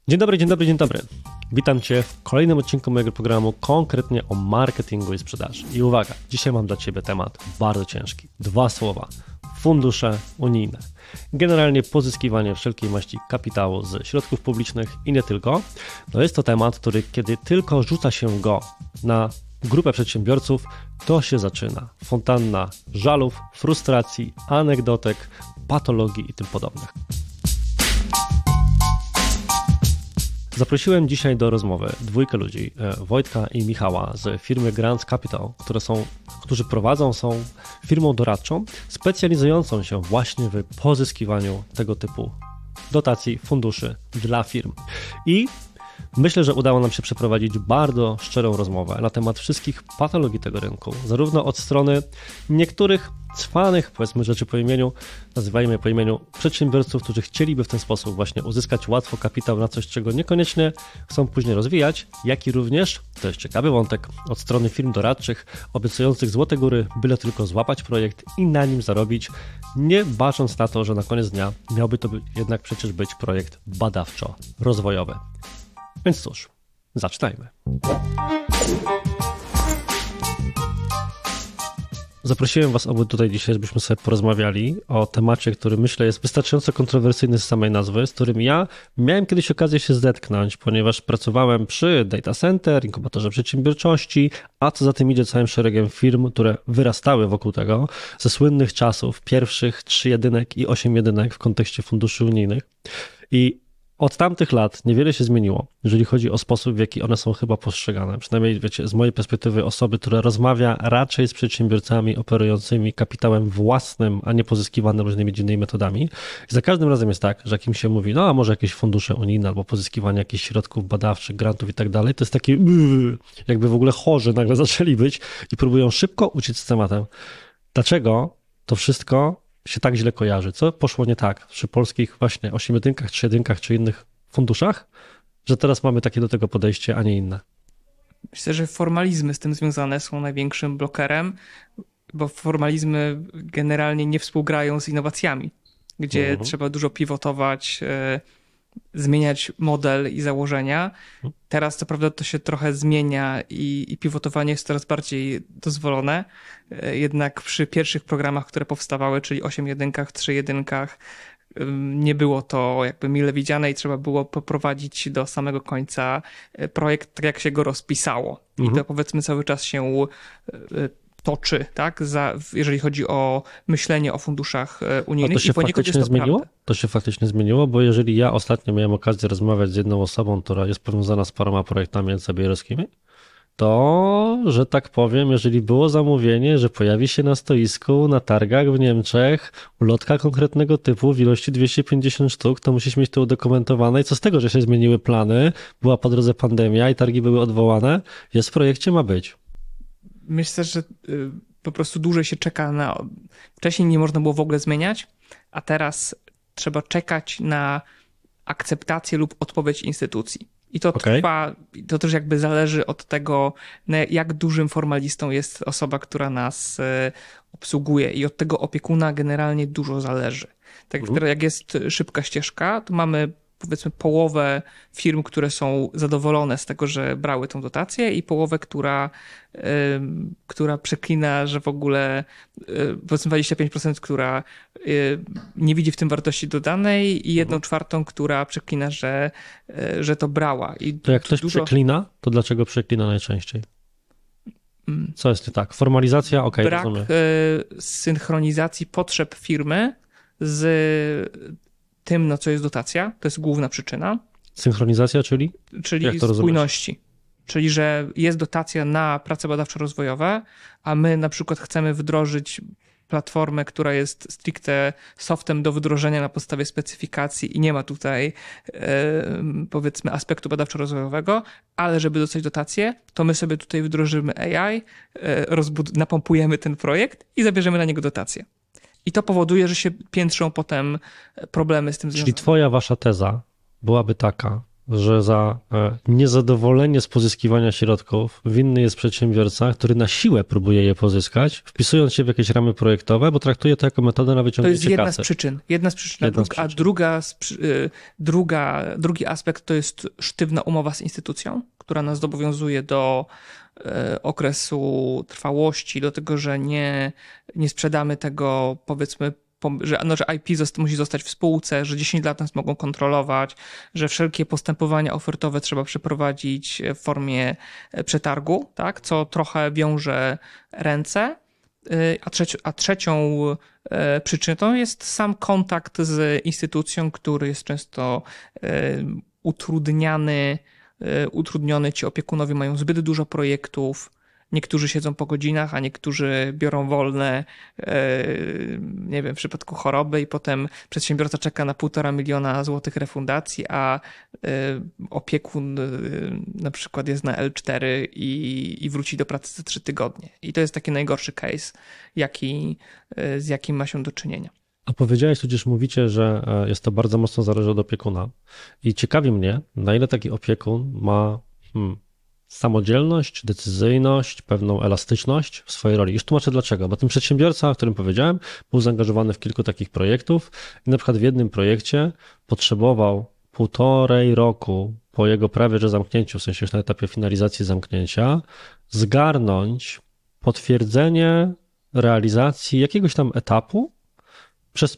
Dzień dobry, dzień dobry, dzień dobry. Witam Cię w kolejnym odcinku mojego programu, konkretnie o marketingu i sprzedaży. I uwaga, dzisiaj mam dla Ciebie temat bardzo ciężki. 2 słowa. Fundusze unijne. Generalnie pozyskiwanie wszelkiej maści kapitału z środków publicznych i nie tylko. No jest to temat, który kiedy tylko rzuca się go na grupę przedsiębiorców, to się zaczyna fontanna żalów, frustracji, anegdotek, patologii i tym podobnych. Zaprosiłem dzisiaj do rozmowy 2 ludzi, Wojtka i Michała z firmy Grants Capital, którzy są firmą doradczą specjalizującą się właśnie w pozyskiwaniu tego typu dotacji, funduszy dla firm. I myślę, że udało nam się przeprowadzić bardzo szczerą rozmowę na temat wszystkich patologii tego rynku, zarówno od strony niektórych cwanych, powiedzmy rzeczy po imieniu, nazywajmy je po imieniu, przedsiębiorców, którzy chcieliby w ten sposób właśnie uzyskać łatwo kapitał na coś, czego niekoniecznie chcą później rozwijać, jak i również, to jest ciekawy wątek, od strony firm doradczych obiecujących złote góry, byle tylko złapać projekt i na nim zarobić, nie bacząc na to, że na koniec dnia miałby to jednak przecież być projekt badawczo-rozwojowy. Więc cóż, zaczynajmy. Zaprosiłem Was obu tutaj dzisiaj, żebyśmy sobie porozmawiali o temacie, który myślę jest wystarczająco kontrowersyjny z samej nazwy, z którym ja miałem kiedyś okazję się zetknąć, ponieważ pracowałem przy data center, inkubatorze przedsiębiorczości, a co za tym idzie całym szeregiem firm, które wyrastały wokół tego, ze słynnych czasów pierwszych 3 jedynek i 8 jedynek w kontekście funduszy unijnych. I od tamtych lat niewiele się zmieniło, jeżeli chodzi o sposób, w jaki one są chyba postrzegane. Przynajmniej, wiecie, z mojej perspektywy osoby, która rozmawia raczej z przedsiębiorcami operującymi kapitałem własnym, a nie pozyskiwanym różnymi dziwnymi metodami. I za każdym razem jest tak, że jak im się mówi, no a może jakieś fundusze unijne albo pozyskiwanie jakichś środków badawczych, grantów i tak dalej, to jest takie jakby w ogóle chorzy nagle zaczęli być i próbują szybko uciec z tematem. Dlaczego to wszystko się tak źle kojarzy? Co poszło nie tak przy polskich właśnie 8 jedynkach, 3 jedynkach czy innych funduszach, że teraz mamy takie do tego podejście, a nie inne? Myślę, że formalizmy z tym związane są największym blokerem, bo formalizmy generalnie nie współgrają z innowacjami, gdzie trzeba dużo pivotować, zmieniać model i założenia. Teraz co prawda to się trochę zmienia i pivotowanie jest coraz bardziej dozwolone. Jednak przy pierwszych programach, które powstawały, czyli 8 jedynkach, 3 jedynkach, nie było to jakby mile widziane i trzeba było poprowadzić do samego końca projekt tak, jak się go rozpisało. I to powiedzmy cały czas się toczy, tak? Jeżeli chodzi o myślenie o funduszach unijnych. A to się faktycznie zmieniło? To się faktycznie zmieniło, bo jeżeli ja ostatnio miałem okazję rozmawiać z jedną osobą, która jest powiązana z paroma projektami NCBR-owskimi, to, że tak powiem, jeżeli było zamówienie, że pojawi się na stoisku, na targach w Niemczech ulotka konkretnego typu w ilości 250 sztuk, to musisz mieć to udokumentowane i co z tego, że się zmieniły plany, była po drodze pandemia i targi były odwołane, jest w projekcie, ma być. Myślę, że po prostu dłużej się czeka na... Wcześniej nie można było w ogóle zmieniać, a teraz trzeba czekać na akceptację lub odpowiedź instytucji. I to trwa, to też jakby zależy od tego, jak dużym formalistą jest osoba, która nas obsługuje i od tego opiekuna generalnie dużo zależy. Tak jak jest szybka ścieżka, to mamy powiedzmy połowę firm, które są zadowolone z tego, że brały tą dotację i połowę, która przeklina, że w ogóle powiedzmy 25%, która nie widzi w tym wartości dodanej i 1/4, która przeklina, że to brała. I to jak ktoś przeklina, to dlaczego przeklina najczęściej? Co jest nie tak? Formalizacja? Okej, brak rozumiem. synchronizacji potrzeb firmy z tym, na co jest dotacja, to jest główna przyczyna. Synchronizacja, czyli? Czyli spójności. Czyli, że jest dotacja na prace badawczo-rozwojowe, a my na przykład chcemy wdrożyć platformę, która jest stricte softem do wdrożenia na podstawie specyfikacji i nie ma tutaj powiedzmy aspektu badawczo-rozwojowego, ale żeby dostać dotację, to my sobie tutaj wdrożymy AI, napompujemy ten projekt i zabierzemy na niego dotację. I to powoduje, że się piętrzą potem problemy z tym związane. Czyli wasza teza byłaby taka, że za niezadowolenie z pozyskiwania środków winny jest przedsiębiorca, który na siłę próbuje je pozyskać, wpisując się w jakieś ramy projektowe, bo traktuje to jako metodę na wyciągnięcie kasy. To jest jedna z przyczyn. A drugi aspekt to jest sztywna umowa z instytucją, która nas zobowiązuje do okresu trwałości, do tego, że nie sprzedamy tego, powiedzmy, że IP musi zostać w spółce, że 10 lat nas mogą kontrolować, że wszelkie postępowania ofertowe trzeba przeprowadzić w formie przetargu, tak? Co trochę wiąże ręce. A trzecią przyczyną jest sam kontakt z instytucją, który jest często utrudniony. Ci opiekunowie mają zbyt dużo projektów. Niektórzy siedzą po godzinach, a niektórzy biorą wolne, nie wiem, w przypadku choroby i potem przedsiębiorca czeka na 1,5 miliona złotych refundacji, a opiekun na przykład jest na L4 i wróci do pracy za 3 tygodnie. I to jest taki najgorszy case, z jakim ma się do czynienia. A powiedziałeś, tudzież mówicie, że jest to bardzo mocno zależy od opiekuna. I ciekawi mnie, na ile taki opiekun ma samodzielność, decyzyjność, pewną elastyczność w swojej roli. Już tłumaczę dlaczego, bo ten przedsiębiorca, o którym powiedziałem, był zaangażowany w kilku takich projektów i na przykład w jednym projekcie potrzebował 1,5 roku po jego prawie że zamknięciu, w sensie już na etapie finalizacji zamknięcia, zgarnąć potwierdzenie realizacji jakiegoś tam etapu przez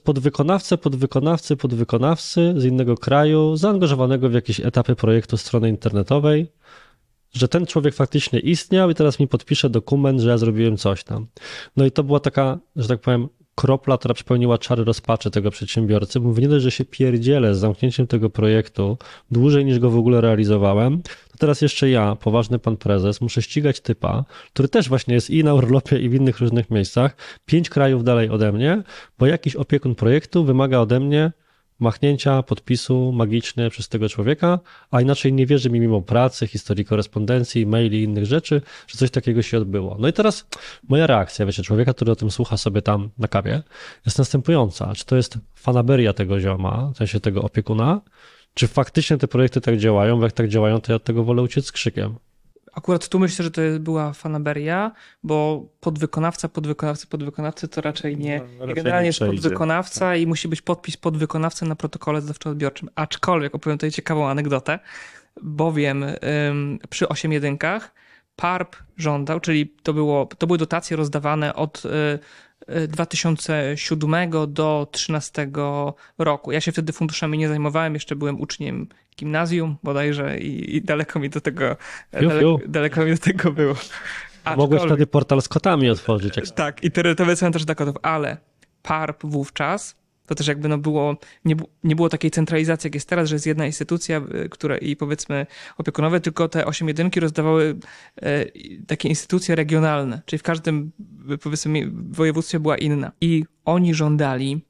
podwykonawcy z innego kraju, zaangażowanego w jakieś etapy projektu strony internetowej, że ten człowiek faktycznie istniał i teraz mi podpisze dokument, że ja zrobiłem coś tam. No i to była taka, że tak powiem, kropla, która przepełniła czary rozpaczy tego przedsiębiorcy. Mówi, nie dość, że się pierdzielę z zamknięciem tego projektu dłużej niż go w ogóle realizowałem, to teraz jeszcze ja, poważny pan prezes, muszę ścigać typa, który też właśnie jest i na urlopie i w innych różnych miejscach, 5 krajów dalej ode mnie, bo jakiś opiekun projektu wymaga ode mnie machnięcia podpisu magiczny przez tego człowieka, a inaczej nie wierzy mi mimo pracy, historii korespondencji, maili i innych rzeczy, że coś takiego się odbyło. No i teraz moja reakcja, wiecie, człowieka, który o tym słucha sobie tam na kawie, jest następująca. Czy to jest fanaberia tego zioma, w sensie tego opiekuna, czy faktycznie te projekty tak działają, bo jak tak działają, to ja od tego wolę uciec z krzykiem. Akurat tu myślę, że to była fanaberia, bo podwykonawcy to raczej nie. Generalnie jest podwykonawca i musi być podpis podwykonawcy na protokole zadawczo-odbiorczym. Aczkolwiek opowiem tutaj ciekawą anegdotę, bowiem przy 8.1 PARP żądał, czyli to były dotacje rozdawane od 2007 do 2013 roku. Ja się wtedy funduszami nie zajmowałem, jeszcze byłem uczniem gimnazjum bodajże i daleko mi do tego było. Mogłeś wtedy portal z kotami otworzyć. Tak, internetowe są też dla kotów, ale PARP wówczas, to też jakby nie było takiej centralizacji, jak jest teraz, że jest jedna instytucja, która i powiedzmy opiekunowe, tylko te 8.1 rozdawały takie instytucje regionalne, czyli w każdym powiedzmy województwie była inna. I oni żądali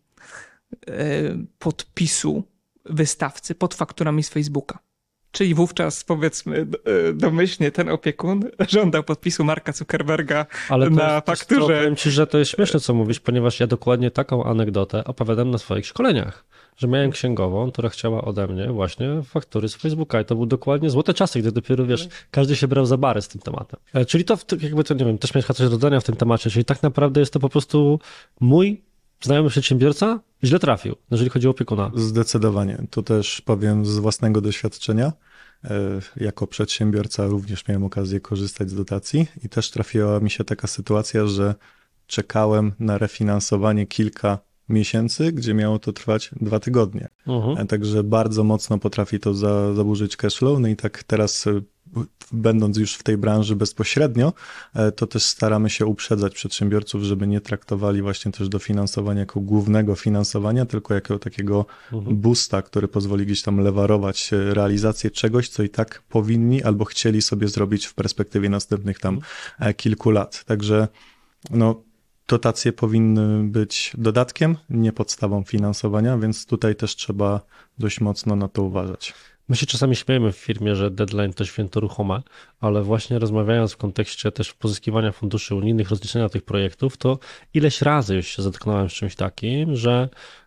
podpisu wystawcy pod fakturami z Facebooka. Czyli wówczas, powiedzmy, domyślnie ten opiekun żądał podpisu Marka Zuckerberga na fakturze. Powiem ci, że to jest śmieszne, co mówisz, ponieważ ja dokładnie taką anegdotę opowiadam na swoich szkoleniach, że miałem księgową, która chciała ode mnie właśnie faktury z Facebooka i to były dokładnie złote czasy, gdy dopiero, wiesz, każdy się brał za bary z tym tematem. Czyli to jakby to, nie wiem, też miałeś coś do dodania w tym temacie, czyli tak naprawdę jest to po prostu mój znajomy przedsiębiorca źle trafił, jeżeli chodzi o opiekuna. Zdecydowanie. Tu też powiem z własnego doświadczenia. Jako przedsiębiorca również miałem okazję korzystać z dotacji i też trafiła mi się taka sytuacja, że czekałem na refinansowanie kilka miesięcy, gdzie miało to trwać 2 tygodnie. Także bardzo mocno potrafi to zaburzyć cashflow. No i tak teraz, będąc już w tej branży bezpośrednio, to też staramy się uprzedzać przedsiębiorców, żeby nie traktowali właśnie też dofinansowania jako głównego finansowania, tylko jako takiego boosta, który pozwoli gdzieś tam lewarować realizację czegoś, co i tak powinni albo chcieli sobie zrobić w perspektywie następnych tam kilku lat. Także no, dotacje powinny być dodatkiem, nie podstawą finansowania, więc tutaj też trzeba dość mocno na to uważać. My się czasami śmiejemy w firmie, że deadline to święto ruchome, ale właśnie rozmawiając w kontekście też pozyskiwania funduszy unijnych, rozliczenia tych projektów, to ileś razy już się zetknąłem z czymś takim, że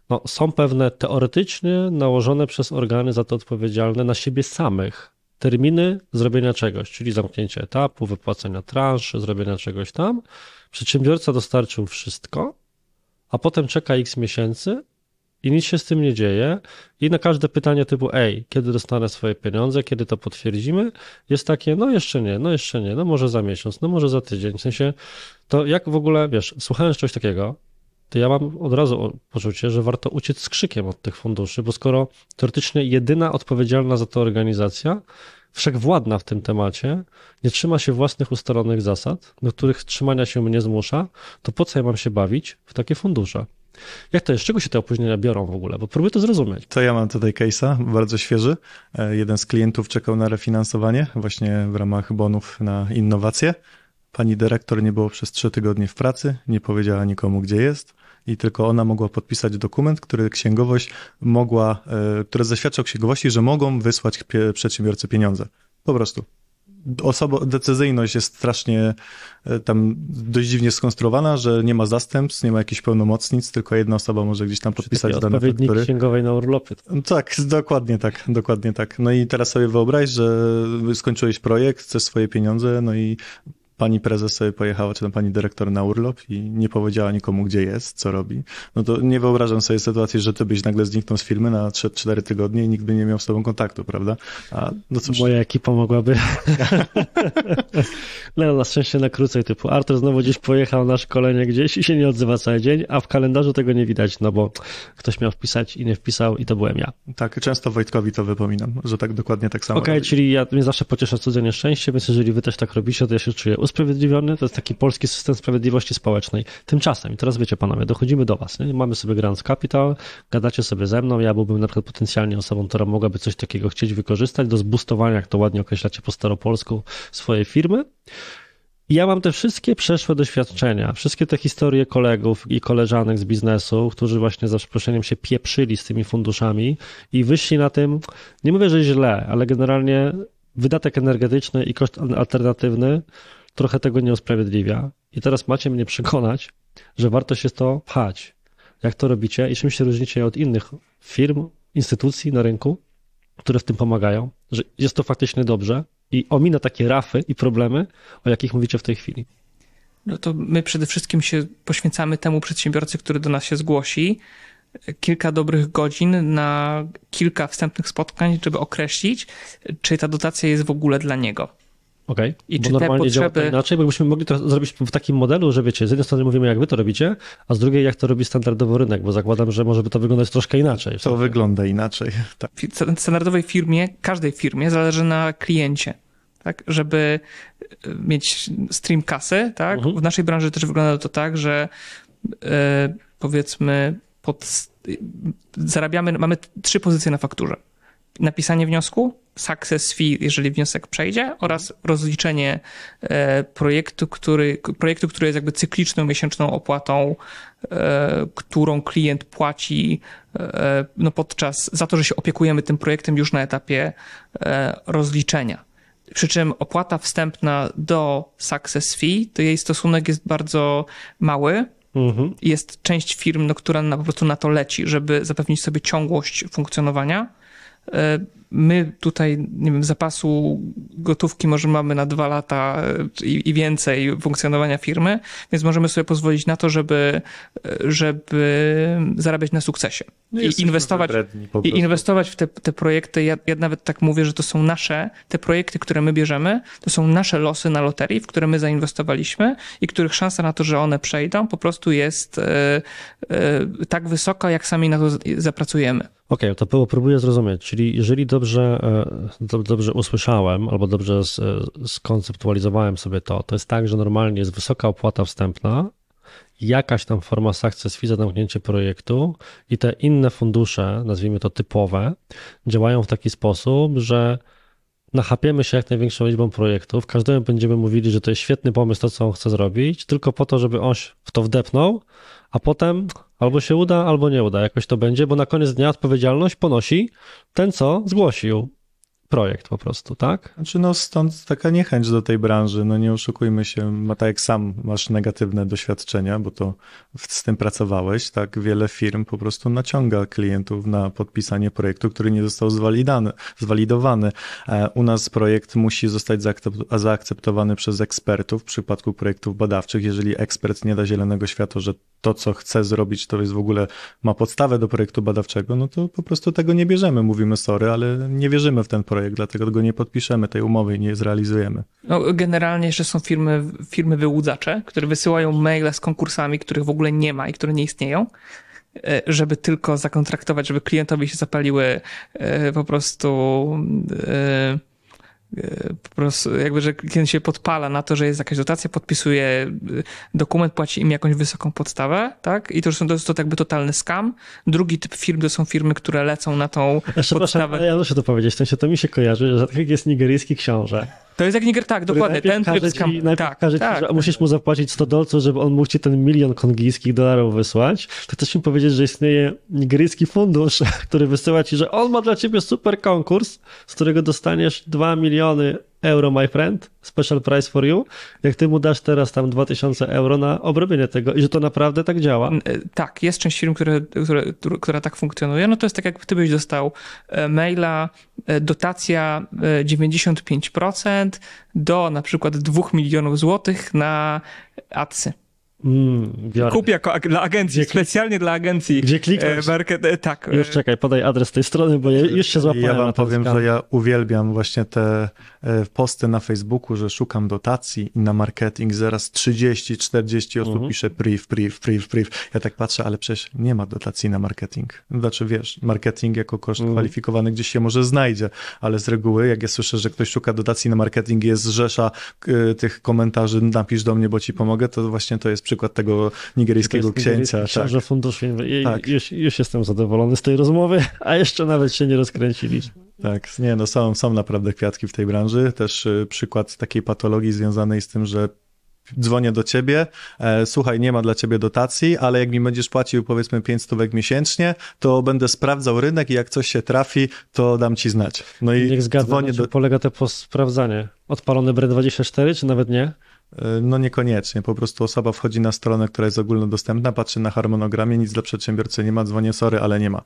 no, są pewne teoretycznie nałożone przez organy za to odpowiedzialne na siebie samych terminy zrobienia czegoś, czyli zamknięcie etapu, wypłacenia transzy, zrobienia czegoś tam. Przedsiębiorca dostarczył wszystko, a potem czeka x miesięcy i nic się z tym nie dzieje i na każde pytanie typu kiedy dostanę swoje pieniądze, kiedy to potwierdzimy, jest takie, no jeszcze nie, no może za miesiąc, no może za tydzień. W sensie, to jak w ogóle, wiesz, słuchając czegoś takiego, to ja mam od razu poczucie, że warto uciec z krzykiem od tych funduszy, bo skoro teoretycznie jedyna odpowiedzialna za to organizacja, wszechwładna w tym temacie, nie trzyma się własnych ustalonych zasad, do których trzymania się mnie zmusza, to po co ja mam się bawić w takie fundusze? Jak to jest? Z czego się te opóźnienia biorą w ogóle? Bo próbuję to zrozumieć. To ja mam tutaj case'a, bardzo świeży. Jeden z klientów czekał na refinansowanie właśnie w ramach bonów na innowacje. Pani dyrektor nie było przez 3 tygodnie w pracy, nie powiedziała nikomu, gdzie jest i tylko ona mogła podpisać dokument, który księgowość mogła, który zaświadczał księgowości, że mogą wysłać przedsiębiorcy pieniądze. Po prostu. Decyzyjność jest strasznie tam dość dziwnie skonstruowana, że nie ma zastępstw, nie ma jakichś pełnomocnic, tylko jedna osoba może gdzieś tam podpisać dane faktury. Odpowiednik księgowej na urlopie. Tak, dokładnie tak. No i teraz sobie wyobraź, że skończyłeś projekt, chcesz swoje pieniądze, no i pani prezes sobie pojechała, czy tam pani dyrektor na urlop i nie powiedziała nikomu, gdzie jest, co robi. No to nie wyobrażam sobie sytuacji, że ty byś nagle zniknął z firmy na 3-4 tygodnie i nikt by nie miał z tobą kontaktu, prawda? No cóż. Moja ekipa mogłaby. No na szczęście na krócej, typu Artur znowu gdzieś pojechał na szkolenie gdzieś i się nie odzywa cały dzień, a w kalendarzu tego nie widać, no bo ktoś miał wpisać i nie wpisał i to byłem ja. Tak, często Wojtkowi to wypominam, że tak dokładnie tak samo. Okej, czyli mnie zawsze pociesza cudze nieszczęście, więc jeżeli wy też tak robicie, to ja się czuję usprawiedliwiony, to jest taki polski system sprawiedliwości społecznej. Tymczasem, i teraz wiecie panowie, dochodzimy do was, nie? Mamy sobie Grand Capital, gadacie sobie ze mną, ja byłbym na przykład potencjalnie osobą, która mogłaby coś takiego chcieć wykorzystać do zboostowania, jak to ładnie określacie po staropolsku, swojej firmy. I ja mam te wszystkie przeszłe doświadczenia, wszystkie te historie kolegów i koleżanek z biznesu, którzy właśnie za przeproszeniem się pieprzyli z tymi funduszami i wyszli na tym, nie mówię, że źle, ale generalnie wydatek energetyczny i koszt alternatywny trochę tego nie usprawiedliwia. I teraz macie mnie przekonać, że warto się to pchać. Jak to robicie i czym się różnicie od innych firm, instytucji na rynku, które w tym pomagają, że jest to faktycznie dobrze i ominę takie rafy i problemy, o jakich mówicie w tej chwili. No to my przede wszystkim się poświęcamy temu przedsiębiorcy, który do nas się zgłosi, kilka dobrych godzin na kilka wstępnych spotkań, żeby określić, czy ta dotacja jest w ogóle dla niego. Okej, I bo czy normalnie te potrzeby... działa to inaczej, bo byśmy mogli to zrobić w takim modelu, że wiecie, z jednej strony mówimy, jak wy to robicie, a z drugiej, jak to robi standardowo rynek, bo zakładam, że może by to wyglądać troszkę inaczej. To wygląda inaczej, tak. W standardowej firmie, każdej firmie zależy na kliencie, tak, żeby mieć stream kasy, tak. W naszej branży też wygląda to tak, że powiedzmy zarabiamy, mamy 3 pozycje na fakturze. Napisanie wniosku, success fee, jeżeli wniosek przejdzie, oraz rozliczenie projektu, który jest jakby cykliczną, miesięczną opłatą, którą klient płaci no za to, że się opiekujemy tym projektem już na etapie rozliczenia. Przy czym opłata wstępna do success fee, to jej stosunek jest bardzo mały. Jest część firm, która po prostu na to leci, żeby zapewnić sobie ciągłość funkcjonowania. My tutaj, nie wiem, zapasu gotówki może mamy na 2 lata i więcej funkcjonowania firmy, więc możemy sobie pozwolić na to, żeby zarabiać na sukcesie. I inwestować w te projekty. Ja nawet tak mówię, że to są te projekty, które my bierzemy, to są nasze losy na loterii, w które my zainwestowaliśmy i których szansa na to, że one przejdą, po prostu jest tak wysoka, jak sami na to zapracujemy. Okej, to próbuję zrozumieć, czyli jeżeli dobrze usłyszałem albo dobrze skonceptualizowałem sobie to jest tak, że normalnie jest wysoka opłata wstępna, jakaś tam forma success fee za zamknięcie projektu i te inne fundusze, nazwijmy to typowe, działają w taki sposób, że nachapiemy się jak największą liczbą projektów, każdemu będziemy mówili, że to jest świetny pomysł to, co on chce zrobić, tylko po to, żeby on w to wdepnął, a potem albo się uda, albo nie uda, jakoś to będzie, bo na koniec dnia odpowiedzialność ponosi ten, co zgłosił. projekt po prostu, tak? Znaczy stąd taka niechęć do tej branży, nie oszukujmy się, tak jak sam masz negatywne doświadczenia, bo to z tym pracowałeś, tak wiele firm po prostu naciąga klientów na podpisanie projektu, który nie został zwalidowany. U nas projekt musi zostać zaakceptowany przez ekspertów w przypadku projektów badawczych. Jeżeli ekspert nie da zielonego światła, że to, co chce zrobić, to jest w ogóle, ma podstawę do projektu badawczego, to po prostu tego nie bierzemy. Mówimy sorry, ale nie wierzymy w ten projekt, dlatego go nie podpiszemy, tej umowy i nie zrealizujemy. Generalnie jeszcze są firmy wyłudzacze, które wysyłają maile z konkursami, których w ogóle nie ma i które nie istnieją, żeby tylko zakontraktować, żeby klientowi się zapaliły po prostu jakby, że klient się podpala na to, że jest jakaś dotacja, podpisuje dokument, płaci im jakąś wysoką podstawę, tak? I to jest to jakby totalny scam. Drugi typ firm to są firmy, które lecą na tą podstawę. Ja muszę to powiedzieć, w sensie to mi się kojarzy, że tak jak jest nigeryjski książę. To jest jak tak, dokładnie, ten tryb scam. Najpierw każe ci, że musisz mu zapłacić $100, żeby on mógł ci ten $1 milion kongijskich wysłać. To chcesz mi powiedzieć, że istnieje nigeryjski fundusz, który wysyła ci, że on ma dla ciebie super konkurs, z którego dostaniesz 2 miliony euro, my friend, special price for you, jak ty mu dasz teraz tam 2000 euro na obrobienie tego i że to naprawdę tak działa. Tak, jest część firm, która tak funkcjonuje, to jest tak, jak ty byś dostał maila, dotacja 95% do na przykład 2 milionów złotych na adsy. Kup dla agencji, specjalnie dla agencji. Gdzie kliknąć? Tak. Już czekaj, podaj adres tej strony, bo już się złapałem. Ja wam powiem, że ja uwielbiam właśnie te posty na Facebooku, że szukam dotacji i na marketing zaraz 30-40 osób pisze brief. Ja tak patrzę, ale przecież nie ma dotacji na marketing. Znaczy wiesz, marketing jako koszt kwalifikowany gdzieś się może znajdzie, ale z reguły jak ja słyszę, że ktoś szuka dotacji na marketing, jest rzesza tych komentarzy, napisz do mnie, bo ci pomogę, to właśnie to jest przykład tego nigeryjskiego księcia. Książę fundusz. Już jestem zadowolony z tej rozmowy, a jeszcze nawet się nie rozkręciliśmy. Tak, są naprawdę kwiatki w tej branży. Też przykład takiej patologii związanej z tym, że dzwonię do ciebie, słuchaj, nie ma dla ciebie dotacji, ale jak mi będziesz płacił powiedzmy 500 miesięcznie, to będę sprawdzał rynek i jak coś się trafi, to dam ci znać. Niech zgadza, na czym polega to sprawdzanie. Odpalony Brand24, czy nawet nie? Niekoniecznie. Po prostu osoba wchodzi na stronę, która jest ogólnodostępna, patrzy na harmonogramie, nic dla przedsiębiorcy nie ma, dzwonię, sorry, ale nie ma.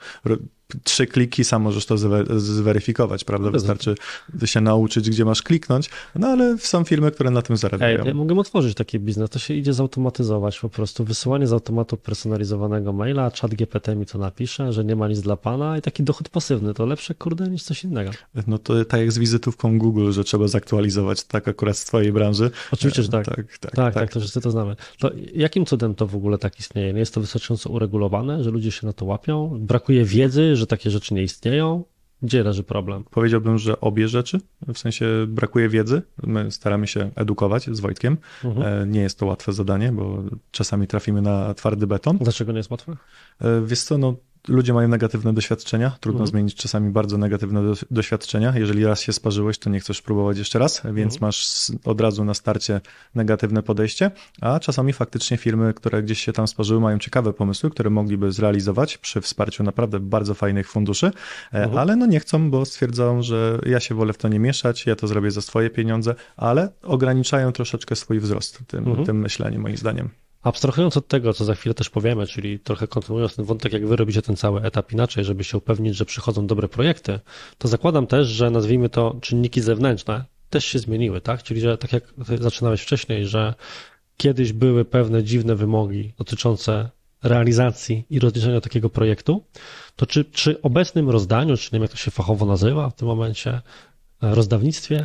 3 kliki, sam możesz to zweryfikować, prawda? Wystarczy się nauczyć, gdzie masz kliknąć, ale są firmy, które na tym zarabiają. Ja mogę otworzyć taki biznes, to się idzie zautomatyzować po prostu. Wysyłanie z automatu personalizowanego maila, ChatGPT mi to napisze, że nie ma nic dla pana i taki dochód pasywny, to lepsze, niż coś innego. To tak jak z wizytówką Google, że trzeba zaktualizować, tak akurat z twojej branży. Oczywiście, że tak. Tak, to wszyscy to znamy. To jakim cudem to w ogóle tak istnieje? Nie jest to wystarczająco uregulowane, że ludzie się na to łapią? Brakuje wiedzy, że takie rzeczy nie istnieją? Gdzie leży problem? Powiedziałbym, że obie rzeczy. W sensie brakuje wiedzy. My staramy się edukować z Wojtkiem. Nie jest to łatwe zadanie, bo czasami trafimy na twardy beton. Dlaczego nie jest łatwe? Wiesz co, ludzie mają negatywne doświadczenia. Trudno zmienić czasami bardzo negatywne doświadczenia. Jeżeli raz się sparzyłeś, to nie chcesz próbować jeszcze raz, więc masz od razu na starcie negatywne podejście, a czasami faktycznie firmy, które gdzieś się tam sparzyły, mają ciekawe pomysły, które mogliby zrealizować przy wsparciu naprawdę bardzo fajnych funduszy, ale nie chcą, bo stwierdzają, że ja się wolę w to nie mieszać, ja to zrobię za swoje pieniądze, ale ograniczają troszeczkę swój wzrost tym myśleniem, moim zdaniem. Abstrahując od tego, co za chwilę też powiemy, czyli trochę kontynuując ten wątek, jak wy robicie ten cały etap inaczej, żeby się upewnić, że przychodzą dobre projekty, to zakładam też, że nazwijmy to czynniki zewnętrzne też się zmieniły, tak? Czyli, że tak jak zaczynałeś wcześniej, że kiedyś były pewne dziwne wymogi dotyczące realizacji i rozliczenia takiego projektu, to czy przy obecnym rozdaniu, czy nie wiem jak to się fachowo nazywa w tym momencie, rozdawnictwie?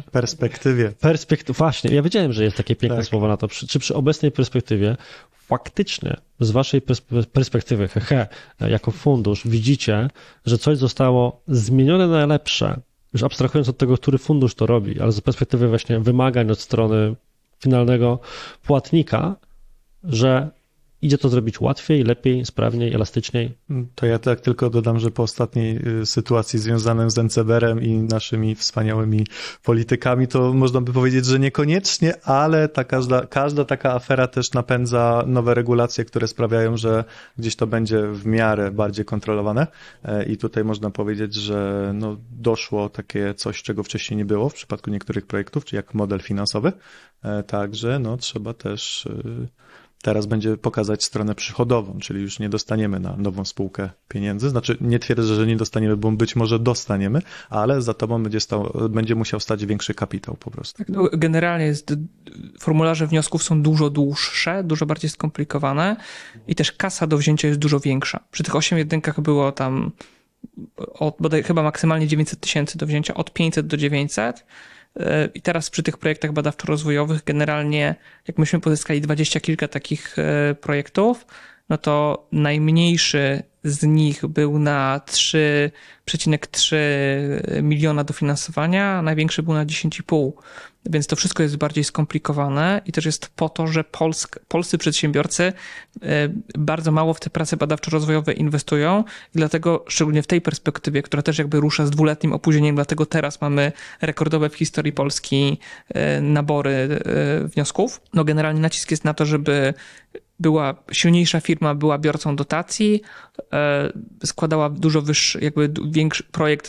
Właśnie, ja wiedziałem, że jest takie piękne słowo na to. Czy przy obecnej perspektywie faktycznie z waszej perspektywy, jako fundusz widzicie, że coś zostało zmienione na lepsze, już abstrahując od tego, który fundusz to robi, ale z perspektywy właśnie wymagań od strony finalnego płatnika, że idzie to zrobić łatwiej, lepiej, sprawniej, elastyczniej? To ja tak tylko dodam, że po ostatniej sytuacji związanej z NCBR-em i naszymi wspaniałymi politykami, to można by powiedzieć, że niekoniecznie, ale każda taka afera też napędza nowe regulacje, które sprawiają, że gdzieś to będzie w miarę bardziej kontrolowane i tutaj można powiedzieć, że no, doszło takie coś, czego wcześniej nie było w przypadku niektórych projektów, czy jak model finansowy, także no, trzeba też teraz będzie pokazać stronę przychodową, czyli już nie dostaniemy na nową spółkę pieniędzy. Znaczy nie twierdzę, że nie dostaniemy, bo być może dostaniemy, ale za tobą będzie musiał stać większy kapitał po prostu. Tak, no, generalnie formularze wniosków są dużo dłuższe, dużo bardziej skomplikowane i też kasa do wzięcia jest dużo większa. Przy tych 8 jedynkach było tam bodaj chyba maksymalnie 900 tysięcy do wzięcia, od 500 do 900. I teraz przy tych projektach badawczo-rozwojowych generalnie, jak myśmy pozyskali 20 kilka takich projektów, no to najmniejszy z nich był na 3,3 miliona dofinansowania, a największy był na 10,5. Więc to wszystko jest bardziej skomplikowane i też jest po to, że polscy przedsiębiorcy bardzo mało w te prace badawczo-rozwojowe inwestują i dlatego szczególnie w tej perspektywie, która też jakby rusza z 2-letnim opóźnieniem, dlatego teraz mamy rekordowe w historii Polski nabory wniosków. No generalnie nacisk jest na to, żeby była silniejsza firma, była biorcą dotacji, składała dużo wyższy, jakby większy projekt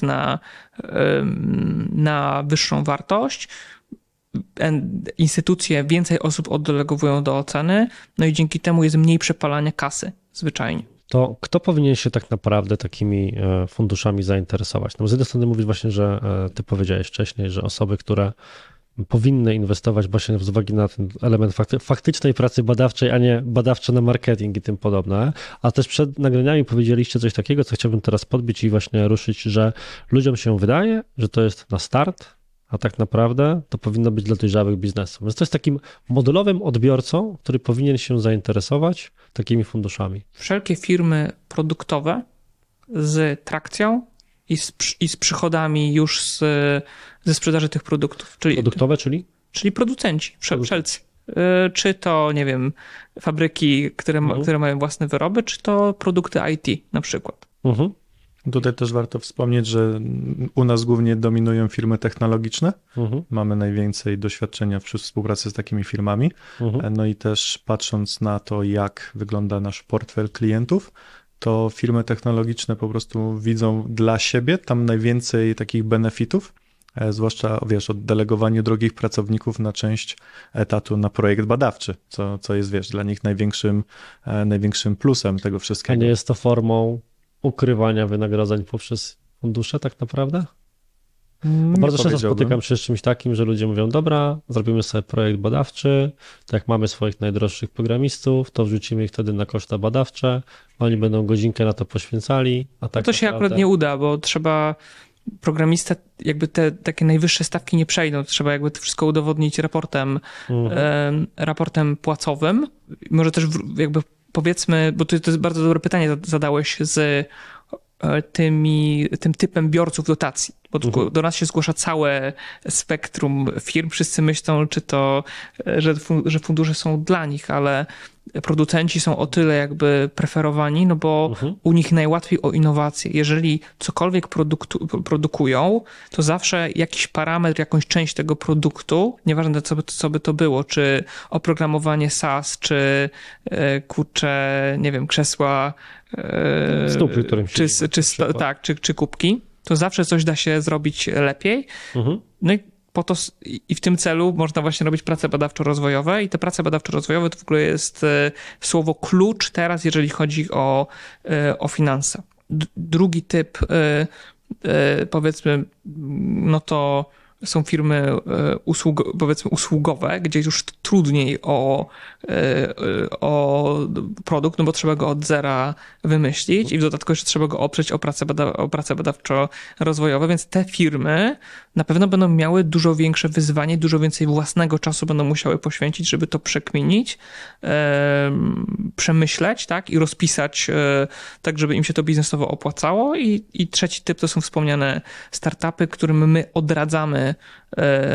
na wyższą wartość. Instytucje, więcej osób oddelegowują do oceny, no i dzięki temu jest mniej przepalania kasy zwyczajnie. To kto powinien się tak naprawdę takimi funduszami zainteresować? No bo z jednej strony mówisz właśnie, że ty powiedziałeś wcześniej, że osoby, które powinny inwestować właśnie z uwagi na ten element faktycznej pracy badawczej, a nie badawcze na marketing i tym podobne. A też przed nagraniami powiedzieliście coś takiego, co chciałbym teraz podbić i właśnie ruszyć, że ludziom się wydaje, że to jest na start, a tak naprawdę to powinno być dla dojrzałych biznesów. Więc to jest takim modelowym odbiorcą, który powinien się zainteresować takimi funduszami. Wszelkie firmy produktowe z trakcją i z przychodami już ze sprzedaży tych produktów. Czyli, produktowe, czyli? Czyli producenci, wszelcy. Czy to, nie wiem, fabryki, które mają własne wyroby, czy to produkty IT na przykład. Tutaj też warto wspomnieć, że u nas głównie dominują firmy technologiczne. Mamy najwięcej doświadczenia przy współpracy z takimi firmami. No i też patrząc na to, jak wygląda nasz portfel klientów, to firmy technologiczne po prostu widzą dla siebie tam najwięcej takich benefitów, zwłaszcza, wiesz, oddelegowaniu drogich pracowników na część etatu na projekt badawczy, co jest, wiesz, dla nich największym plusem tego wszystkiego. A nie jest to formą ukrywania wynagrodzeń poprzez fundusze tak naprawdę? Bardzo często spotykam się z czymś takim, że ludzie mówią, dobra, zrobimy sobie projekt badawczy, tak jak mamy swoich najdroższych programistów, to wrzucimy ich wtedy na koszta badawcze, oni będą godzinkę na to poświęcali, a tak to się naprawdę akurat nie uda, bo trzeba programista, jakby te takie najwyższe stawki nie przejdą, trzeba jakby to wszystko udowodnić raportem płacowym. Może też jakby powiedzmy, bo to jest bardzo dobre pytanie zadałeś z tym typem biorców dotacji, bo do nas się zgłasza całe spektrum firm, wszyscy myślą, że fundusze są dla nich, ale producenci są o tyle jakby preferowani, no bo u nich najłatwiej o innowacje. Jeżeli cokolwiek produkują, to zawsze jakiś parametr, jakąś część tego produktu, nieważne co by to było, czy oprogramowanie SaaS, czy nie wiem, krzesła, stupy, którym się czy kubki, to zawsze coś da się zrobić lepiej. No i po to i w tym celu można właśnie robić prace badawczo-rozwojowe i te prace badawczo-rozwojowe to w ogóle jest słowo klucz teraz, jeżeli chodzi o finanse. Drugi typ, powiedzmy, no to są firmy powiedzmy usługowe, gdzie już trudniej o produkt, no bo trzeba go od zera wymyślić i w dodatku jeszcze trzeba go oprzeć o prace badawczo-rozwojowe, więc te firmy na pewno będą miały dużo większe wyzwanie, dużo więcej własnego czasu będą musiały poświęcić, żeby to przekminić, przemyśleć, tak, i rozpisać tak, żeby im się to biznesowo opłacało. I trzeci typ to są wspomniane startupy, którym my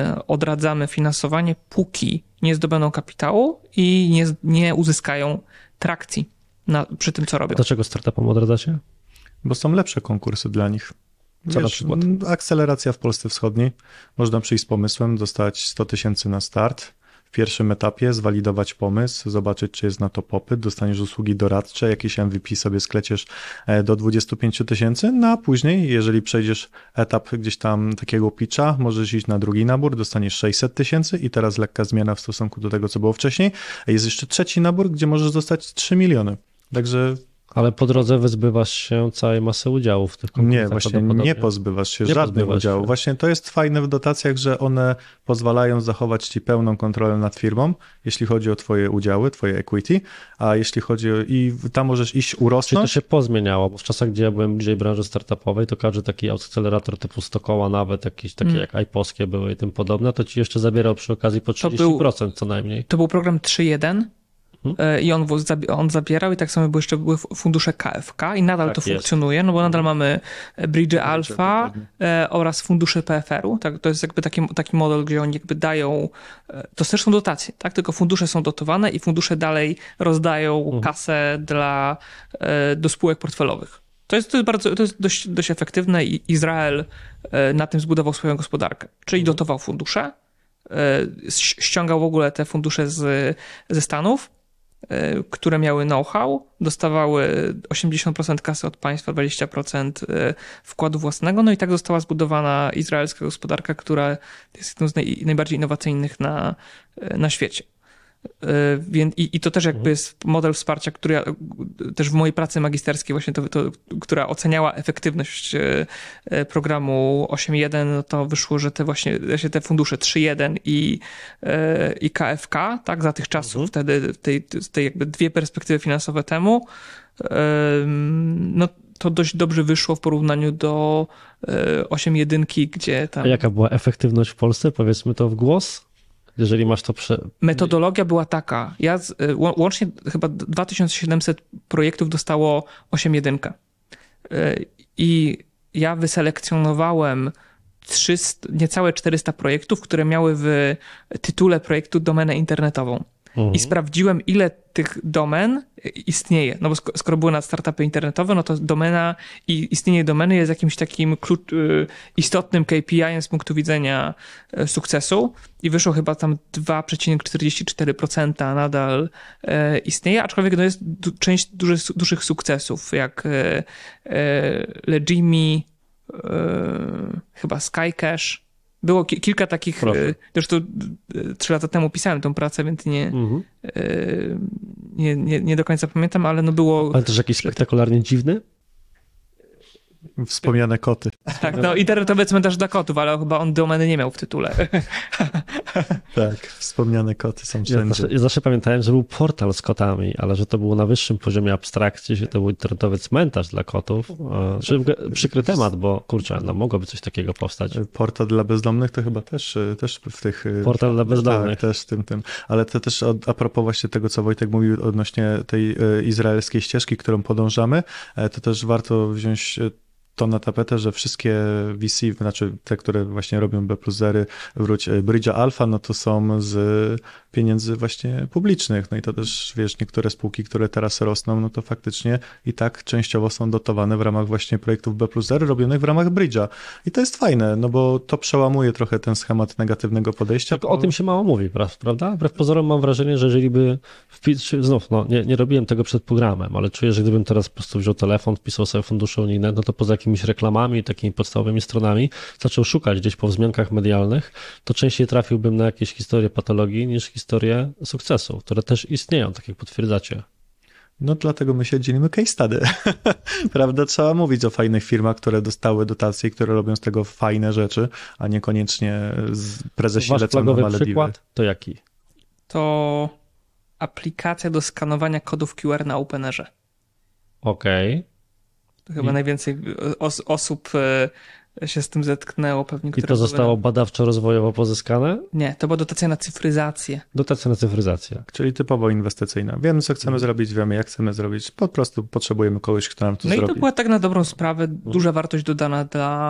odradzamy finansowanie, póki nie zdobędą kapitału i nie uzyskają trakcji przy tym, co robią. Dlaczego startupom odradzacie? Bo są lepsze konkursy dla nich. Co na przykład? Akceleracja w Polsce Wschodniej. Można przyjść z pomysłem, dostać 100 000 na start. W pierwszym etapie zwalidować pomysł, zobaczyć, czy jest na to popyt, dostaniesz usługi doradcze, jakieś MVP sobie skleciesz do 25 000, no a później, jeżeli przejdziesz etap gdzieś tam takiego pitcha, możesz iść na drugi nabór, dostaniesz 600 000 i teraz lekka zmiana w stosunku do tego, co było wcześniej. Jest jeszcze trzeci nabór, gdzie możesz dostać 3 miliony. Także... Ale po drodze wyzbywasz się całej masy udziałów w tych konkursach. Nie, właśnie nie pozbywasz się żadnych udziałów. Właśnie to jest fajne w dotacjach, że one pozwalają zachować ci pełną kontrolę nad firmą, jeśli chodzi o twoje udziały, twoje equity, a jeśli chodzi o... i tam możesz iść urosnąć. Czyli to się pozmieniało, bo w czasach, gdzie ja byłem bliżej branży startupowej, to każdy taki akcelerator typu 100 koła, nawet jakieś takie jak iPoskie były i tym podobne, to ci jeszcze zabierał przy okazji po 30% co najmniej. To był program 3.1. I on zabierał i tak samo były fundusze KFK i nadal tak to funkcjonuje, no bo nadal mamy Bridge Alpha oraz fundusze PFR-u. Tak, to jest jakby taki model, gdzie oni jakby dają, to też są dotacje, tak? Tylko fundusze są dotowane i fundusze dalej rozdają kasę do spółek portfelowych. To jest dość efektywne i Izrael na tym zbudował swoją gospodarkę, czyli dotował fundusze, ściągał w ogóle te fundusze ze Stanów, które miały know-how, dostawały 80% kasy od państwa, 20% wkładu własnego, no i tak została zbudowana izraelska gospodarka, która jest jedną z najbardziej innowacyjnych na świecie. I to też jakby jest model wsparcia, który ja też w mojej pracy magisterskiej właśnie która oceniała efektywność programu 8.1, no to wyszło, że te fundusze 3.1 i KFK, tak, za tych czasów wtedy tej jakby dwie perspektywy finansowe temu, no to dość dobrze wyszło w porównaniu do 8.1, gdzie tam... A jaka była efektywność w Polsce? Powiedzmy to w głos. Jeżeli masz to Metodologia była taka. Łącznie chyba 2700 projektów dostało 8.1. I ja wyselekcjonowałem niecałe 400 projektów, które miały w tytule projektu domenę internetową. I sprawdziłem, ile tych domen istnieje. No bo skoro były na startupy internetowe, no to domena i istnienie domeny jest jakimś takim istotnym KPI-em z punktu widzenia sukcesu i wyszło chyba tam 2,44% nadal istnieje, aczkolwiek no jest część dużych sukcesów, jak Legimi, chyba Skycash. Było kilka takich, zresztą 3 lata temu pisałem tą pracę, więc nie do końca pamiętam, ale no było... Ale też jakiś spektakularnie dziwny? Wspomniane koty. Tak, no internetowy cmentarz dla kotów, ale chyba on domeny nie miał w tytule. Tak, wspomniane koty są wszędzie. Ja zawsze pamiętałem, że był portal z kotami, ale że to było na wyższym poziomie abstrakcji, że to był internetowy cmentarz dla kotów. Przykry temat, bo kurczę, no mogłoby coś takiego powstać. Portal dla bezdomnych to chyba też w tych... Portal dla bezdomnych. Tak, też tym. Ale to też a propos właśnie tego, co Wojtek mówił odnośnie tej izraelskiej ścieżki, którą podążamy, to też warto wziąć to na tapetę, że wszystkie VC, znaczy te, które właśnie robią B+0, Bridge Alpha, no to są z pieniędzy właśnie publicznych. No i to też, wiesz, niektóre spółki, które teraz rosną, no to faktycznie i tak częściowo są dotowane w ramach właśnie projektów B+0 robionych w ramach Bridge'a. I to jest fajne, no bo to przełamuje trochę ten schemat negatywnego podejścia. Tylko o tym się mało mówi, prawda? Wbrew pozorom mam wrażenie, że jeżeli by znów, no nie robiłem tego przed programem, ale czuję, że gdybym teraz po prostu wziął telefon, wpisał sobie fundusze unijne, no to poza jakimiś reklamami, takimi podstawowymi stronami, zaczął szukać gdzieś po wzmiankach medialnych, to częściej trafiłbym na jakieś historie patologii niż historie sukcesu, które też istnieją, tak jak potwierdzacie. No dlatego my się dzielimy case study. Prawda? Trzeba mówić o fajnych firmach, które dostały dotacje i które robią z tego fajne rzeczy, a niekoniecznie prezesi lecą na Malediwy. Przykład to jaki? To aplikacja do skanowania kodów QR na Openerze. Okej. Chyba najwięcej osób się z tym zetknęło pewnie. I to zostało badawczo-rozwojowo pozyskane? Nie, to była dotacja na cyfryzację. Dotacja na cyfryzację. Czyli typowo inwestycyjna. Wiemy, co chcemy zrobić, wiemy, jak chcemy zrobić. Po prostu potrzebujemy kogoś, kto nam to zrobi. No i to była tak na dobrą sprawę duża wartość dodana dla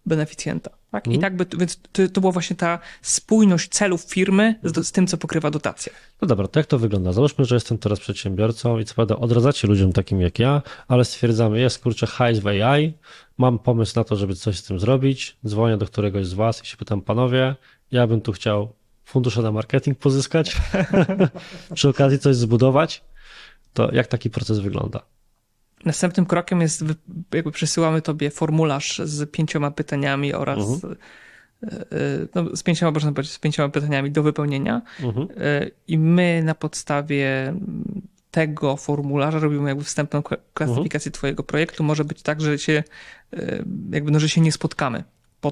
beneficjenta. Tak? I tak więc to była właśnie ta spójność celów firmy z tym, co pokrywa dotacja. No dobra, to jak to wygląda? Załóżmy, że jestem teraz przedsiębiorcą i co prawda odradzacie ludziom takim jak ja, ale stwierdzamy, jest kurczę hajs w AI, mam pomysł na to, żeby coś z tym zrobić, dzwonię do któregoś z was i się pytam, panowie, ja bym tu chciał fundusze na marketing pozyskać, przy okazji coś zbudować, to jak taki proces wygląda? Następnym krokiem jest, jakby przesyłamy tobie formularz z 5 pytaniami oraz z 5, można powiedzieć, z 5 pytaniami do wypełnienia i my na podstawie tego formularza robimy jakby wstępną klasyfikację twojego projektu. Może być tak, że się że się nie spotkamy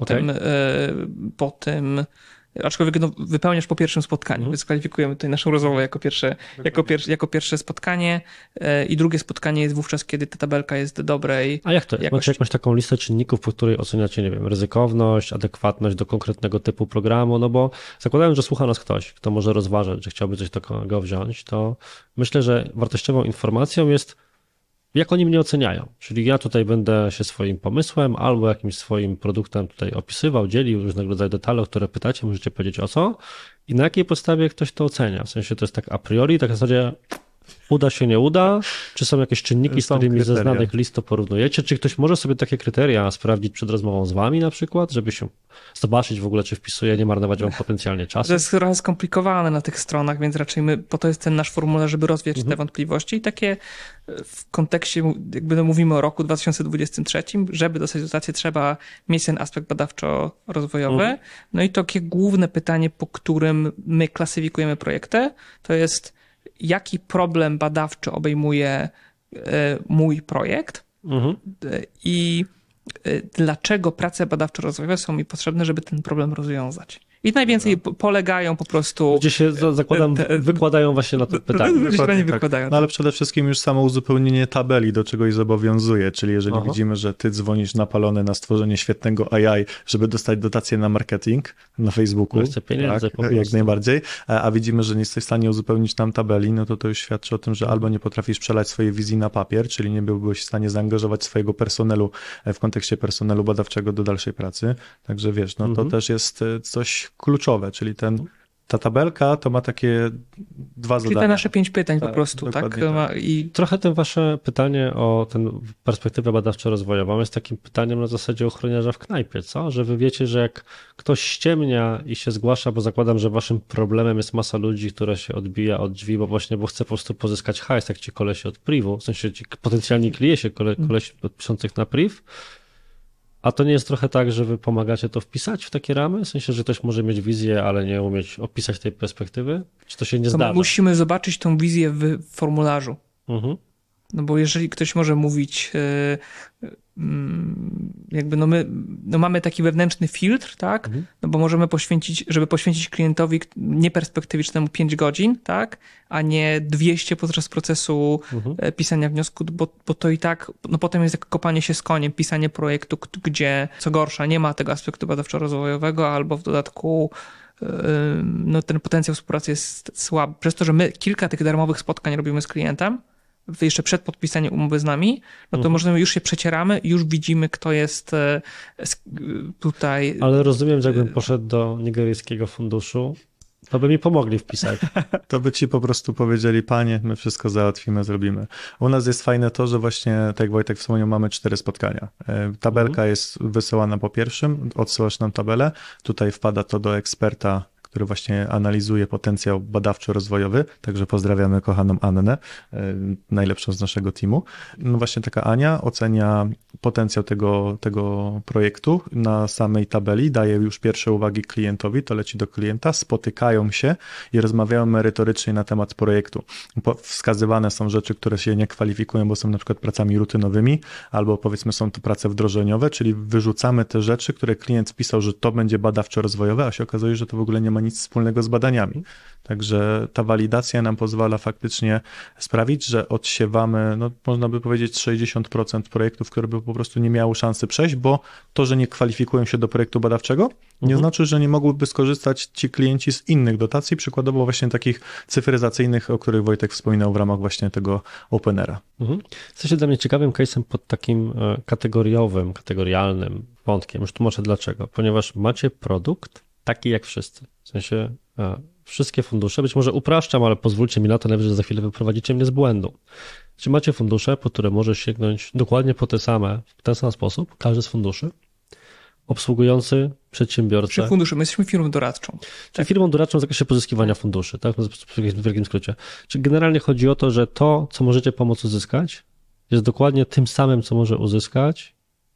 po tym, aczkolwiek wypełniasz po pierwszym spotkaniu, więc kwalifikujemy tutaj naszą rozmowę jako pierwsze spotkanie i drugie spotkanie jest wówczas, kiedy ta tabelka jest dobrej. A jak to jest? Macie jakąś taką listę czynników, po której oceniacie, nie wiem, ryzykowność, adekwatność do konkretnego typu programu, no bo zakładając, że słucha nas ktoś, kto może rozważać, że chciałby coś takiego wziąć, to myślę, że wartościową informacją jest, jak oni mnie oceniają. Czyli ja tutaj będę się swoim pomysłem albo jakimś swoim produktem tutaj opisywał, dzielił różnego rodzaju detale, o które pytacie, możecie powiedzieć o co i na jakiej podstawie ktoś to ocenia. W sensie to jest tak a priori, tak w zasadzie uda się, nie uda, czy są jakieś czynniki, z którymi ze znanych list to porównujecie, czy ktoś może sobie takie kryteria sprawdzić przed rozmową z wami na przykład, żeby się zobaczyć w ogóle, czy wpisuje, nie marnować wam potencjalnie czasu. To jest trochę skomplikowane na tych stronach, więc raczej po to jest ten nasz formularz, żeby rozwiać te wątpliwości i takie w kontekście, jakby mówimy o roku 2023, żeby dostać dotację trzeba mieć ten aspekt badawczo-rozwojowy. No i takie główne pytanie, po którym my klasyfikujemy projekty, to jest jaki problem badawczy obejmuje mój projekt i dlaczego prace badawczo-rozwojowe są mi potrzebne, żeby ten problem rozwiązać. I najwięcej polegają po prostu... Gdzie się, zakładam, wykładają właśnie na to pytanie. Wykładają. No ale przede wszystkim już samo uzupełnienie tabeli do czegoś zobowiązuje, czyli jeżeli widzimy, że ty dzwonisz napalony na stworzenie świetnego AI, żeby dostać dotację na marketing na Facebooku, chcę pieniędzy, tak, jak najbardziej, a widzimy, że nie jesteś w stanie uzupełnić nam tabeli, no to już świadczy o tym, że albo nie potrafisz przelać swojej wizji na papier, czyli nie byłbyś w stanie zaangażować swojego personelu w kontekście personelu badawczego do dalszej pracy. Także wiesz, no to też jest coś kluczowe, czyli ta tabelka to ma takie dwa zadania. Czyli te nasze 5 pytań po prostu, tak? I trochę to wasze pytanie o tę perspektywę badawczo-rozwojową jest takim pytaniem na zasadzie ochroniarza w knajpie, co? Że wy wiecie, że jak ktoś ściemnia i się zgłasza, bo zakładam, że waszym problemem jest masa ludzi, która się odbija od drzwi, bo chce po prostu pozyskać hajs, jak ci kolesi od privu, w sensie ci potencjalni klienci, kolesi piszących na priv. A to nie jest trochę tak, że wy pomagacie to wpisać w takie ramy? W sensie, że ktoś może mieć wizję, ale nie umieć opisać tej perspektywy? Czy to się nie zdarza? Musimy zobaczyć tą wizję w formularzu. No bo jeżeli ktoś może mówić, jakby my mamy taki wewnętrzny filtr, tak? No bo możemy żeby poświęcić klientowi nieperspektywicznemu 5 godzin, tak? A nie 200 podczas procesu pisania wniosku, bo to i tak, no potem jest jak kopanie się z koniem, pisanie projektu, gdzie co gorsza nie ma tego aspektu badawczo-rozwojowego, albo w dodatku no ten potencjał współpracy jest słaby. Przez to, że my kilka tych darmowych spotkań robimy z klientem, jeszcze przed podpisaniem umowy z nami, no to możemy, już się przecieramy i już widzimy, kto jest tutaj. Ale rozumiem, że jakbym poszedł do nigeryjskiego funduszu, to by mi pomogli wpisać. To by ci po prostu powiedzieli, panie, my wszystko załatwimy, zrobimy. U nas jest fajne to, że właśnie, tak jak Wojtek wspomniał, mamy 4 spotkania. Tabelka jest wysyłana po pierwszym, odsyłasz nam tabelę, tutaj wpada to do eksperta, który właśnie analizuje potencjał badawczo-rozwojowy, także pozdrawiamy kochaną Annę, najlepszą z naszego teamu. No właśnie taka Ania ocenia potencjał tego projektu na samej tabeli, daje już pierwsze uwagi klientowi, to leci do klienta, spotykają się i rozmawiają merytorycznie na temat projektu. Wskazywane są rzeczy, które się nie kwalifikują, bo są na przykład pracami rutynowymi, albo powiedzmy są to prace wdrożeniowe, czyli wyrzucamy te rzeczy, które klient spisał, że to będzie badawczo-rozwojowe, a się okazuje, że to w ogóle nie ma ma nic wspólnego z badaniami. Także ta walidacja nam pozwala faktycznie sprawić, że odsiewamy, no można by powiedzieć 60% projektów, które by po prostu nie miały szansy przejść, bo to, że nie kwalifikują się do projektu badawczego, nie znaczy, że nie mogłyby skorzystać ci klienci z innych dotacji, przykładowo właśnie takich cyfryzacyjnych, o których Wojtek wspominał w ramach właśnie tego OpenAira. Co się dla mnie ciekawym case'em pod takim kategorialnym wątkiem, już tłumaczę dlaczego, ponieważ macie produkt taki jak wszyscy, w sensie wszystkie fundusze, być może upraszczam, ale pozwólcie mi na to, najwyżej za chwilę wyprowadzicie mnie z błędu. Czy macie fundusze, po które możesz sięgnąć dokładnie po w ten sam sposób, każdy z funduszy, obsługujący przedsiębiorcę. Czy fundusze, my jesteśmy firmą doradczą. Czyli firmą doradczą w zakresie pozyskiwania funduszy, tak? W wielkim skrócie. Czy generalnie chodzi o to, że to, co możecie pomóc uzyskać, jest dokładnie tym samym, co może uzyskać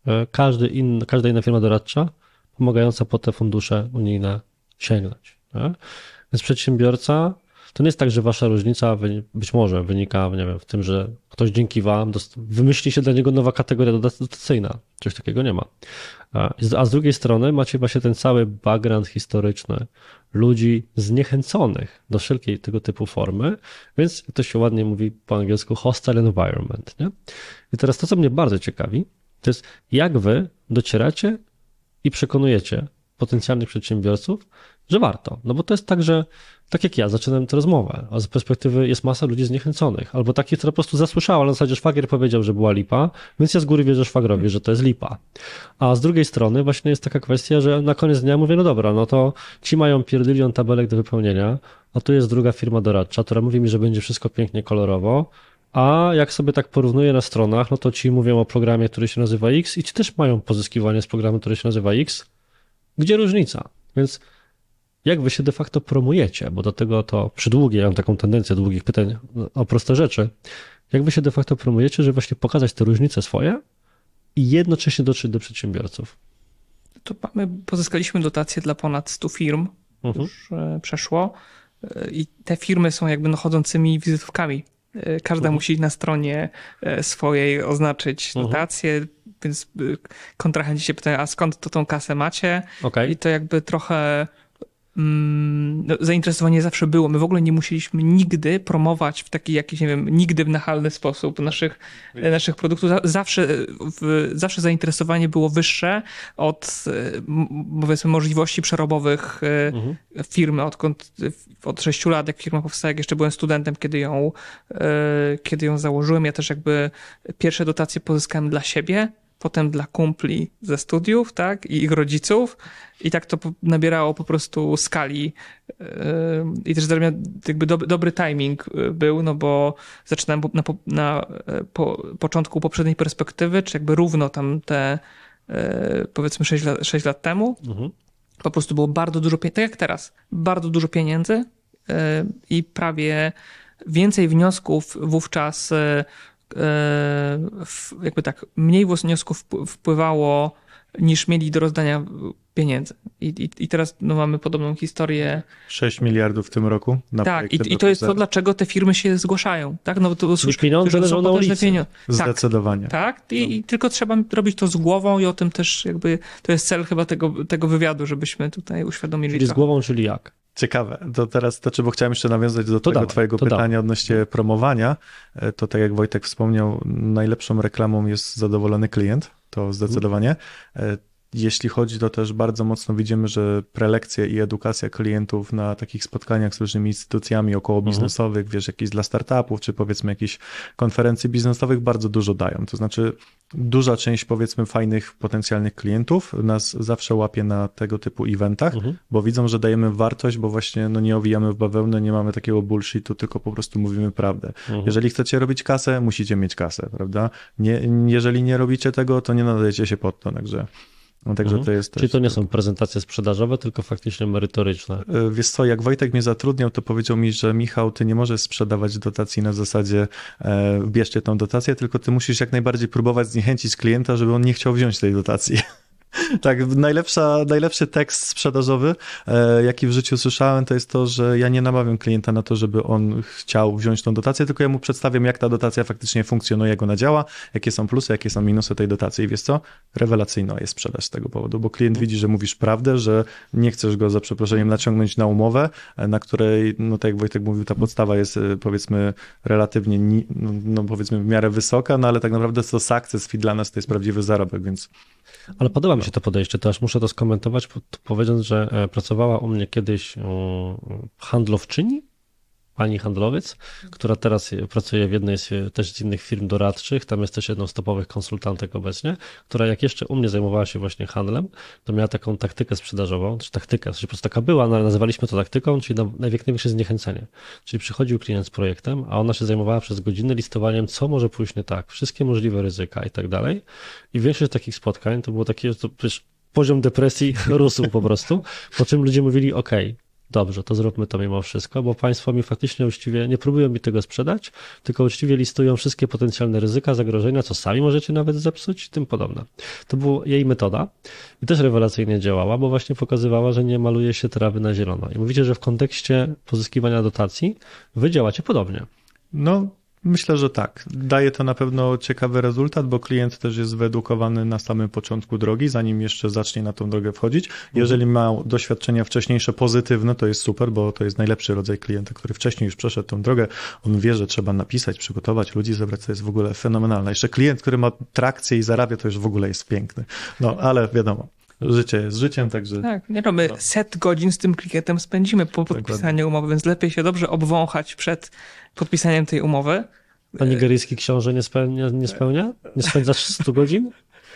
każda inna firma doradcza, pomagająca po te fundusze unijne sięgnąć. Tak? Więc przedsiębiorca, to nie jest tak, że wasza różnica być może wynika, nie wiem, w tym, że ktoś dzięki wam wymyśli się dla niego nowa kategoria dotacyjna. Coś takiego nie ma. A z drugiej strony macie właśnie ten cały background historyczny ludzi zniechęconych do wszelkiej tego typu formy, więc to się ładnie mówi po angielsku hostile environment. Nie? I teraz to, co mnie bardzo ciekawi, to jest jak wy docieracie i przekonujecie potencjalnych przedsiębiorców, że warto. No bo to jest tak, że tak jak ja zaczynam tę rozmowę, a z perspektywy jest masa ludzi zniechęconych, albo takich, które po prostu zasłyszała, na zasadzie szwagier powiedział, że była lipa, więc ja z góry wierzę szwagrowi, że to jest lipa. A z drugiej strony właśnie jest taka kwestia, że na koniec dnia mówię, no dobra, no to ci mają pierdylion tabelek do wypełnienia, a tu jest druga firma doradcza, która mówi mi, że będzie wszystko pięknie kolorowo, a jak sobie tak porównuję na stronach, no to ci mówią o programie, który się nazywa X i ci też mają pozyskiwanie z programu, który się nazywa X. Gdzie różnica? Więc jak wy się de facto promujecie, bo do tego to przydługie, ja mam taką tendencję długich pytań o proste rzeczy, jak wy się de facto promujecie, żeby właśnie pokazać te różnice swoje i jednocześnie dotrzeć do przedsiębiorców? To pozyskaliśmy dotacje dla ponad 100 firm, już przeszło i te firmy są jakby chodzącymi wizytówkami. Każda musi na stronie swojej oznaczyć dotację, więc kontrahenci się pytają, a skąd to tą kasę macie? Okay. I to jakby trochę zainteresowanie zawsze było. My w ogóle nie musieliśmy nigdy promować w taki jakiś, nie wiem, nigdy w nachalny sposób naszych produktów. Zawsze zainteresowanie było wyższe od, powiedzmy, możliwości przerobowych firmy. Od 6 lat, jak firma powstała, jak jeszcze byłem studentem, kiedy ją założyłem. Ja też jakby pierwsze dotacje pozyskałem dla siebie, potem dla kumpli ze studiów, tak, i ich rodziców. I tak to nabierało po prostu skali. I też jakby dobry timing był, no bo zaczynałem na początku poprzedniej perspektywy, czy jakby równo tam te powiedzmy 6 lat temu. Po prostu było bardzo dużo pieniędzy, tak jak teraz, bardzo dużo pieniędzy i prawie więcej wniosków wówczas jakby tak, mniej wniosków wpływało niż mieli do rozdania pieniędzy. I teraz mamy podobną historię. 6 miliardów w tym roku. Tak, i to jest to, dlaczego te firmy się zgłaszają. Tak? No, to czyli pieniądze leżą na ulicy. Zdecydowanie. Tak, i tylko trzeba robić to z głową i o tym też jakby, to jest cel chyba tego wywiadu, żebyśmy tutaj uświadomili. Czyli z głową, czyli jak? Ciekawe. To teraz, bo chciałem jeszcze nawiązać do tego twojego pytania odnośnie promowania. To tak jak Wojtek wspomniał, najlepszą reklamą jest zadowolony klient. To zdecydowanie. Jeśli chodzi, to też bardzo mocno widzimy, że prelekcje i edukacja klientów na takich spotkaniach z różnymi instytucjami około biznesowych, wiesz, jakieś dla startupów, czy powiedzmy jakichś konferencji biznesowych bardzo dużo dają. To znaczy duża część powiedzmy fajnych potencjalnych klientów nas zawsze łapie na tego typu eventach, bo widzą, że dajemy wartość, bo właśnie nie owijamy w bawełnę, nie mamy takiego bullshitu, tylko po prostu mówimy prawdę. Jeżeli chcecie robić kasę, musicie mieć kasę, prawda? Jeżeli nie robicie tego, to nie nadajecie się pod to, także to jest. Czyli to nie są prezentacje sprzedażowe, tylko faktycznie merytoryczne. Wiesz co, jak Wojtek mnie zatrudniał, to powiedział mi, że Michał, ty nie możesz sprzedawać dotacji na zasadzie bierzcie tą dotację, tylko ty musisz jak najbardziej próbować zniechęcić klienta, żeby on nie chciał wziąć tej dotacji. Tak, najlepszy tekst sprzedażowy, jaki w życiu słyszałem, to jest to, że ja nie namawiam klienta na to, żeby on chciał wziąć tą dotację, tylko ja mu przedstawiam, jak ta dotacja faktycznie funkcjonuje, jak ona działa, jakie są plusy, jakie są minusy tej dotacji. I wiesz co? Rewelacyjna jest sprzedaż z tego powodu, bo klient widzi, że mówisz prawdę, że nie chcesz go za przeproszeniem naciągnąć na umowę, na której, no tak jak Wojtek mówił, ta podstawa jest powiedzmy relatywnie, no powiedzmy w miarę wysoka, no ale tak naprawdę to success fee dla nas to jest prawdziwy zarobek, więc... Ale podoba mi się to podejście, to aż muszę to skomentować, powiedzieć, że pracowała u mnie kiedyś handlowczyni, pani handlowiec, która teraz pracuje w jednej też z innych firm doradczych, tam jest też jedną z topowych konsultantek obecnie, która jak jeszcze u mnie zajmowała się właśnie handlem, to miała taką taktykę sprzedażową, czy taktykę, po prostu taka była, no ale nazywaliśmy to taktyką, czyli największe zniechęcenie. Czyli przychodził klient z projektem, a ona się zajmowała przez godziny listowaniem, co może pójść nie tak, wszystkie możliwe ryzyka i tak dalej. I większość takich spotkań to było takie, to poziom depresji rósł po prostu, po czym ludzie mówili, dobrze, to zróbmy to mimo wszystko, bo państwo mi faktycznie uczciwie nie próbują mi tego sprzedać, tylko uczciwie listują wszystkie potencjalne ryzyka, zagrożenia, co sami możecie nawet zepsuć i tym podobne. To była jej metoda i też rewelacyjnie działała, bo właśnie pokazywała, że nie maluje się trawy na zielono. I mówicie, że w kontekście pozyskiwania dotacji wy działacie podobnie. No, myślę, że tak. Daje to na pewno ciekawy rezultat, bo klient też jest wyedukowany na samym początku drogi, zanim jeszcze zacznie na tą drogę wchodzić. Jeżeli ma doświadczenia wcześniejsze pozytywne, to jest super, bo to jest najlepszy rodzaj klienta, który wcześniej już przeszedł tą drogę. On wie, że trzeba napisać, przygotować, ludzi zebrać, to jest w ogóle fenomenalne. Jeszcze klient, który ma trakcję i zarabia, to już w ogóle jest piękny. No, ale wiadomo. Życie jest życiem, także... Tak, nie my set godzin z tym klientem spędzimy po podpisaniu umowy, więc lepiej się dobrze obwąchać przed podpisaniem tej umowy. A nigeryjski książę nie spełnia? Nie spędzasz 100 godzin?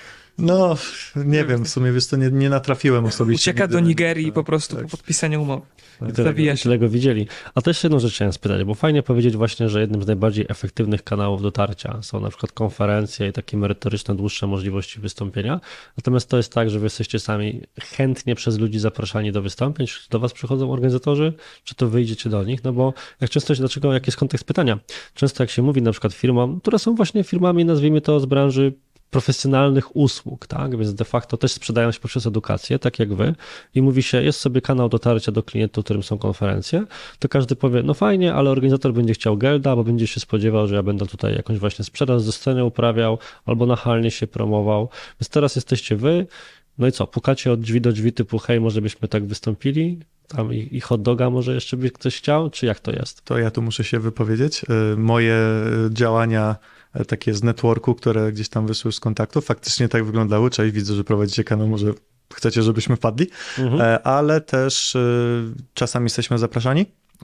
No, nie wiem, w sumie wiesz co, nie natrafiłem osobiście. Ucieka do Nigerii po prostu po podpisaniu umowy. I tyle go widzieli. A też jedną rzecz chciałem spytać, bo fajnie powiedzieć właśnie, że jednym z najbardziej efektywnych kanałów dotarcia są na przykład konferencje i takie merytoryczne, dłuższe możliwości wystąpienia. Natomiast to jest tak, że wy jesteście sami chętnie przez ludzi zapraszani do wystąpień, czy do was przychodzą organizatorzy, czy to wyjdziecie do nich, no bo jak często, dlaczego, jaki jest kontekst pytania? Często jak się mówi na przykład firmom, które są właśnie firmami, nazwijmy to z branży profesjonalnych usług, tak? Więc de facto też sprzedają się poprzez edukację, tak jak wy, i mówi się, jest sobie kanał dotarcia do klientów, którym są konferencje, to każdy powie, no fajnie, ale organizator będzie chciał gelda, bo będzie się spodziewał, że ja będę tutaj jakąś właśnie sprzedaż ze sceny uprawiał, albo nachalnie się promował. Więc teraz jesteście wy, no i co, pukacie od drzwi do drzwi typu, hej, może byśmy tak wystąpili? Tam i hot doga może jeszcze by ktoś chciał, czy jak to jest? To ja tu muszę się wypowiedzieć. Moje działania takie z networku, które gdzieś tam wyszły z kontaktów, faktycznie tak wyglądały. Cześć, widzę, że prowadzicie kanał, może chcecie, żebyśmy wpadli, ale też czasami jesteśmy zapraszani,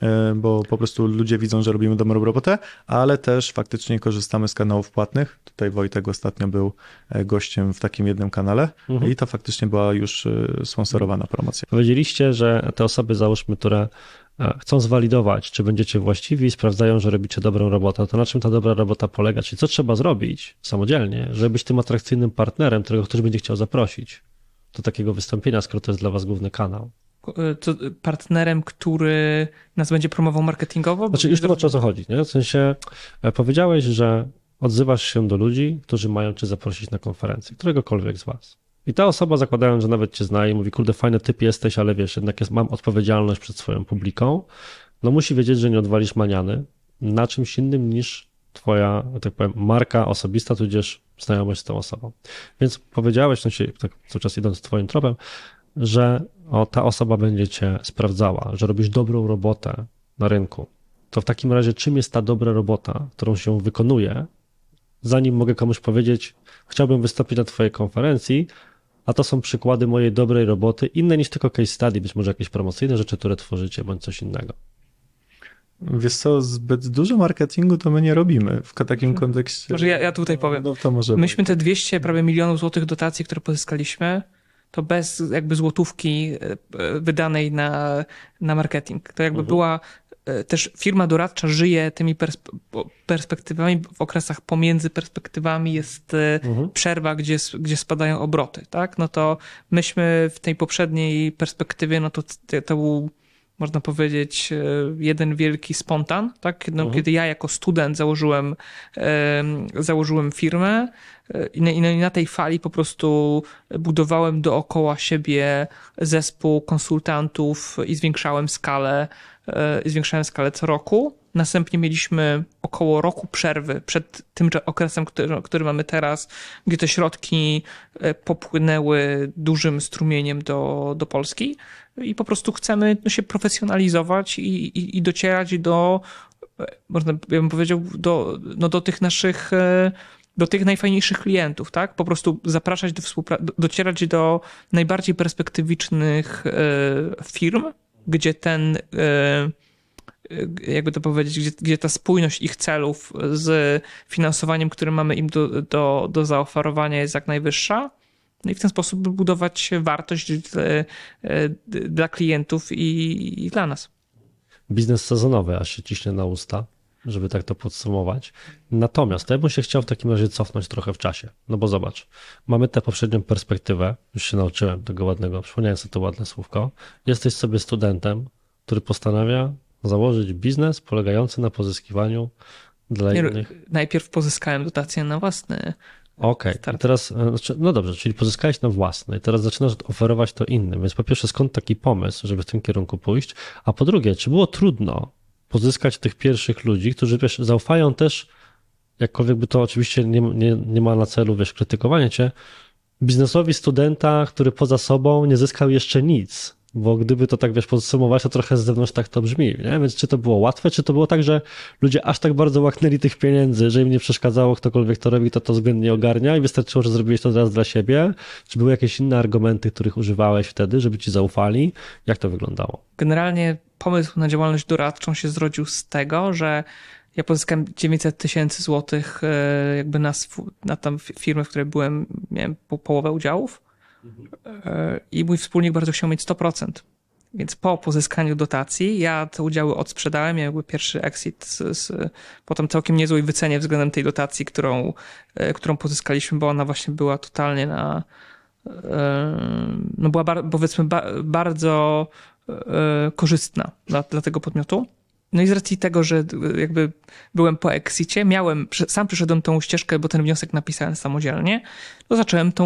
bo po prostu ludzie widzą, że robimy dobrą robotę, ale też faktycznie korzystamy z kanałów płatnych. Tutaj Wojtek ostatnio był gościem w takim jednym kanale i to faktycznie była już sponsorowana promocja. Powiedzieliście, że te osoby, załóżmy, które chcą zwalidować, czy będziecie właściwi, sprawdzają, że robicie dobrą robotę. To na czym ta dobra robota polega? Czyli co trzeba zrobić samodzielnie, żeby być tym atrakcyjnym partnerem, którego ktoś będzie chciał zaprosić do takiego wystąpienia, skoro to jest dla was główny kanał? To partnerem, który nas będzie promował marketingowo? Znaczy już tłumaczę, o co chodzi, nie? W sensie powiedziałeś, że odzywasz się do ludzi, którzy mają cię zaprosić na konferencję, któregokolwiek z was. I ta osoba, zakładając, że nawet cię zna i mówi, kurde, fajny typ jesteś, ale wiesz, jednak mam odpowiedzialność przed swoją publiką, no musi wiedzieć, że nie odwalisz maniany na czymś innym niż twoja, tak powiem, marka osobista, tudzież znajomość z tą osobą. Więc powiedziałeś, no się, tak cały czas idąc twoim tropem, że ta osoba będzie cię sprawdzała, że robisz dobrą robotę na rynku. To w takim razie czym jest ta dobra robota, którą się wykonuje, zanim mogę komuś powiedzieć, chciałbym wystąpić na twojej konferencji, a to są przykłady mojej dobrej roboty, inne niż tylko case study, być może jakieś promocyjne rzeczy, które tworzycie, bądź coś innego. Wiesz co, zbyt dużo marketingu to my nie robimy w takim kontekście. Może ja tutaj powiem. No, to może myśmy te 200 prawie milionów złotych dotacji, które pozyskaliśmy, to bez jakby złotówki wydanej na marketing. To jakby była też firma doradcza żyje tymi perspektywami, w okresach pomiędzy perspektywami jest przerwa, gdzie spadają obroty, tak? No to myśmy w tej poprzedniej perspektywie, no to był można powiedzieć, jeden wielki spontan, tak? No, kiedy ja jako student założyłem firmę i na tej fali po prostu budowałem dookoła siebie zespół konsultantów i zwiększałem skalę co roku. Następnie mieliśmy około roku przerwy przed tym okresem, który mamy teraz, gdzie te środki popłynęły dużym strumieniem do Polski i po prostu chcemy się profesjonalizować i docierać można bym powiedział, do tych naszych, do tych najfajniejszych klientów, tak? Po prostu zapraszać do współpracy, docierać do najbardziej perspektywicznych firm, gdzie jakby to powiedzieć, gdzie ta spójność ich celów z finansowaniem, które mamy im do zaoferowania jest jak najwyższa. No i w ten sposób budować wartość dla klientów i dla nas. Biznes sezonowy, aż się ciśnie na usta, żeby tak to podsumować. Natomiast ja bym się chciał w takim razie cofnąć trochę w czasie. No bo zobacz, mamy tę poprzednią perspektywę, już się nauczyłem tego ładnego, przypomniałem sobie to ładne słówko. Jesteś sobie studentem, który postanawia założyć biznes polegający na pozyskiwaniu dla innych. Najpierw pozyskałem dotację na własny. Okej, i teraz, no dobrze, czyli pozyskałeś na własne i teraz zaczynasz oferować to innym, więc po pierwsze skąd taki pomysł, żeby w tym kierunku pójść, a po drugie, czy było trudno pozyskać tych pierwszych ludzi, którzy wiesz, zaufają też, jakkolwiek by to oczywiście nie ma na celu, wiesz, krytykowanie cię, biznesowi studenta, który poza sobą nie zyskał jeszcze nic, bo gdyby to tak, wiesz, podsumować, to trochę z zewnątrz tak to brzmi, nie? Więc czy to było łatwe, czy to było tak, że ludzie aż tak bardzo łaknęli tych pieniędzy, że im nie przeszkadzało, ktokolwiek to robi, to względnie ogarnia i wystarczyło, że zrobiłeś to teraz dla siebie? Czy były jakieś inne argumenty, których używałeś wtedy, żeby ci zaufali? Jak to wyglądało? Generalnie pomysł na działalność doradczą się zrodził z tego, że ja pozyskałem 900 000 złotych jakby na tam firmę, w której miałem połowę udziałów. I mój wspólnik bardzo chciał mieć 100%. Więc po pozyskaniu dotacji ja te udziały odsprzedałem, jakby pierwszy exit potem całkiem niezłej wycenie względem tej dotacji, którą pozyskaliśmy, bo ona właśnie była totalnie no była powiedzmy bardzo korzystna dla tego podmiotu. No i z racji tego, że jakby byłem po exicie, sam przyszedłem tą ścieżkę, bo ten wniosek napisałem samodzielnie, to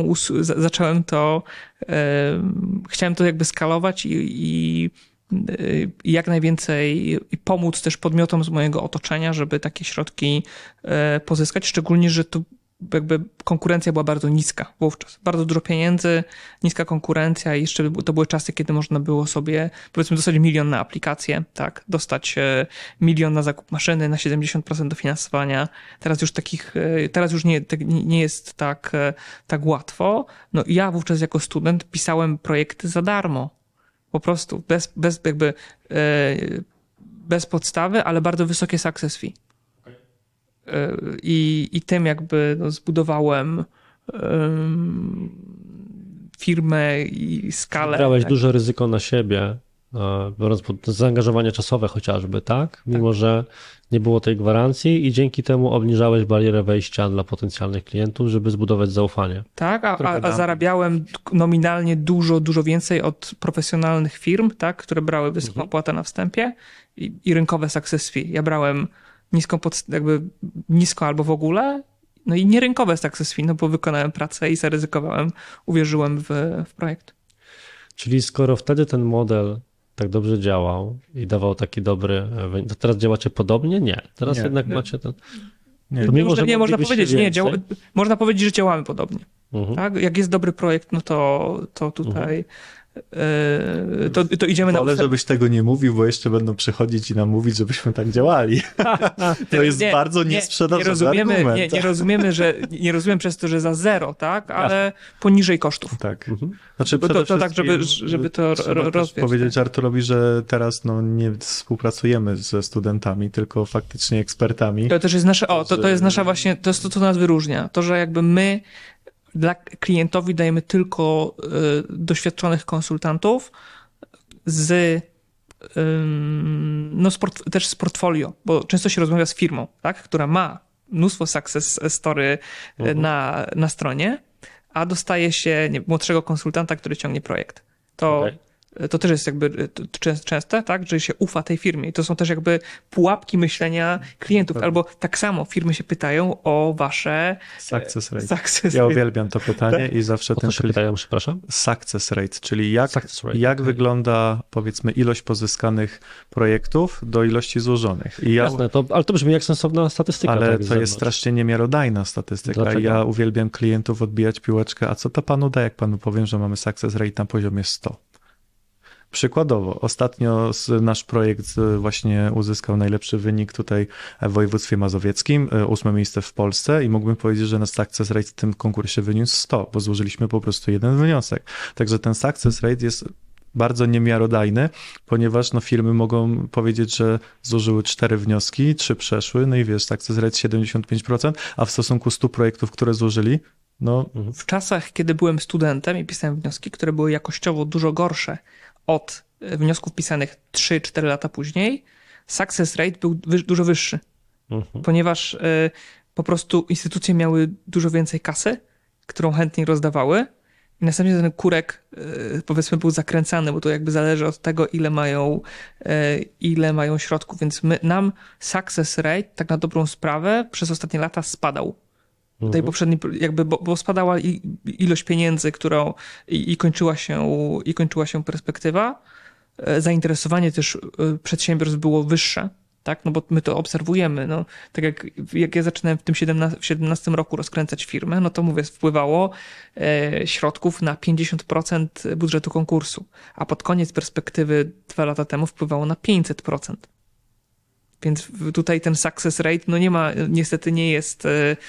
chciałem to jakby skalować i jak najwięcej i pomóc też podmiotom z mojego otoczenia, żeby takie środki pozyskać, szczególnie, że to jakby konkurencja była bardzo niska wówczas. Bardzo dużo pieniędzy, niska konkurencja i jeszcze to były czasy, kiedy można było sobie, powiedzmy, dostać 1 000 000 na aplikację, tak, dostać 1 000 000 na zakup maszyny, na 70% dofinansowania. Teraz już nie jest tak łatwo. No i ja wówczas jako student pisałem projekty za darmo. Po prostu, bez podstawy, ale bardzo wysokie success fee. I tym jakby zbudowałem firmę i skalę. Brałeś duże ryzyko na siebie, biorąc pod zaangażowanie czasowe chociażby, tak? Mimo, że nie było tej gwarancji i dzięki temu obniżałeś barierę wejścia dla potencjalnych klientów, żeby zbudować zaufanie. Tak, a zarabiałem nominalnie dużo więcej od profesjonalnych firm, tak, które brały wysoką opłatę na wstępie i rynkowe success fee. Ja brałem nisko albo w ogóle, no i nierynkowe success fee, no bo wykonałem pracę i zaryzykowałem, uwierzyłem w projekt. Czyli skoro wtedy ten model tak dobrze działał i dawał taki dobry wynik, to teraz działacie podobnie? Nie. Teraz jednak macie ten... Można powiedzieć, że działamy podobnie. Tak? Jak jest dobry projekt, no to tutaj to idziemy na... Ale żebyś tego nie mówił, bo jeszcze będą przychodzić i nam mówić, żebyśmy tak działali. To jest bardzo niesprzedażowy argument. Nie rozumiem przez to, że za zero, tak? Ale poniżej kosztów. Tak. Znaczy to tak, żeby to rozwiać. Powiedzieć Arturowi, że teraz nie współpracujemy ze studentami, tylko faktycznie ekspertami. To też jest nasze, to jest nasza właśnie, to jest to, co nas wyróżnia. To, że jakby my dla klientowi dajemy tylko doświadczonych konsultantów też z portfolio, bo często się rozmawia z firmą, tak, która ma mnóstwo success story na stronie, a dostaje się młodszego konsultanta, który ciągnie projekt. To to też jest jakby częste, tak, że się ufa tej firmie i to są też jakby pułapki myślenia klientów, albo tak samo firmy się pytają o wasze success rate. Success Ja rate. uwielbiam to pytanie i zawsze O to się pytają, przepraszam? Success rate, czyli jak Okay. wygląda, powiedzmy, ilość pozyskanych projektów do ilości złożonych. Jasne, ale to brzmi jak sensowna statystyka. Ale tak, to jest strasznie niemiarodajna statystyka. Dlaczego? Ja uwielbiam klientów odbijać piłeczkę, a co to panu da, jak panu powiem, że mamy success rate na poziomie 100? Przykładowo, ostatnio nasz projekt właśnie uzyskał najlepszy wynik tutaj w województwie mazowieckim, 8 miejsce w Polsce i mógłbym powiedzieć, że nasz success rate w tym konkursie wyniósł 100, bo złożyliśmy po prostu jeden wniosek. Także ten success rate jest bardzo niemiarodajny, ponieważ firmy mogą powiedzieć, że złożyły 4 wnioski, 3 przeszły, no i wiesz, success rate 75%, a w stosunku 100 projektów, które złożyli, W czasach, kiedy byłem studentem i pisałem wnioski, które były jakościowo dużo gorsze od wniosków pisanych 3-4 lata później, success rate był dużo wyższy, ponieważ po prostu instytucje miały dużo więcej kasy, którą chętnie rozdawały i następnie ten kurek, powiedzmy, był zakręcany, bo to jakby zależy od tego, ile mają środków, więc nam success rate, tak na dobrą sprawę, przez ostatnie lata spadał. Tej poprzedniej, jakby, bo spadała ilość pieniędzy, którą i kończyła się perspektywa. Zainteresowanie też przedsiębiorstw było wyższe, tak? No bo my to obserwujemy. No, tak jak ja zaczynałem w 17 roku rozkręcać firmę, no to mówię, wpływało środków na 50% budżetu konkursu, a pod koniec perspektywy 2 lata temu wpływało na 500%. Więc tutaj ten success rate, no nie ma, niestety nie jest,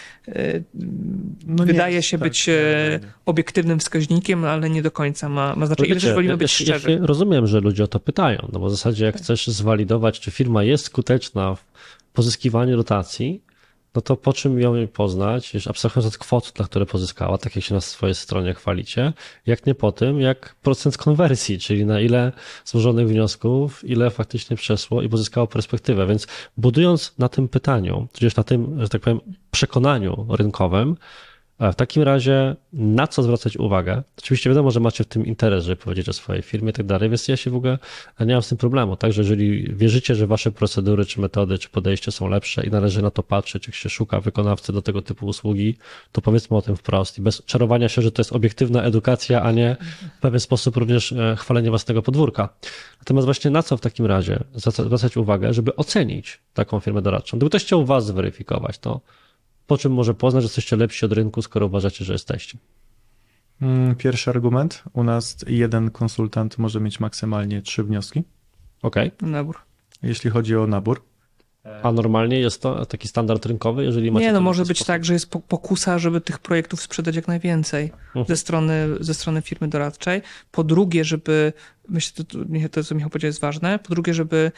wydaje się być obiektywnym wskaźnikiem, ale nie do końca ma znaczenie. Wiecie, wolimy być szczerzy. Ja rozumiem, że ludzie o to pytają, no bo w zasadzie jak chcesz zwalidować, czy firma jest skuteczna w pozyskiwaniu dotacji, no to po czym ją poznać, już abstrahując od kwot, dla które pozyskała, tak jak się na swojej stronie chwalicie, jak nie po tym, jak procent konwersji, czyli na ile złożonych wniosków, ile faktycznie przeszło i pozyskało perspektywę. Więc budując na tym pytaniu, tudzież na tym, że tak powiem, przekonaniu rynkowym, w takim razie na co zwracać uwagę? Oczywiście wiadomo, że macie w tym interes, żeby powiedzieć o swojej firmie i tak dalej, więc ja się w ogóle nie mam z tym problemu. Także jeżeli wierzycie, że wasze procedury, czy metody, czy podejście są lepsze i należy na to patrzeć, jak się szuka wykonawcy do tego typu usługi, to powiedzmy o tym wprost i bez czarowania się, że to jest obiektywna edukacja, a nie w pewien sposób również chwalenie własnego podwórka. Natomiast właśnie na co w takim razie zwracać uwagę, żeby ocenić taką firmę doradczą? Gdyby ktoś chciał was zweryfikować, to po czym może poznać, że jesteście lepsi od rynku, skoro uważacie, że jesteście? Pierwszy argument. U nas jeden konsultant może mieć maksymalnie 3 wnioski. Okej. Nabór. Jeśli chodzi o nabór. A normalnie jest to taki standard rynkowy, jeżeli macie... Nie, no może być tak, że jest pokusa, żeby tych projektów sprzedać jak najwięcej ze strony firmy doradczej. Po drugie, żeby, myślę, to co Michał powiedział jest ważne, po drugie, żeby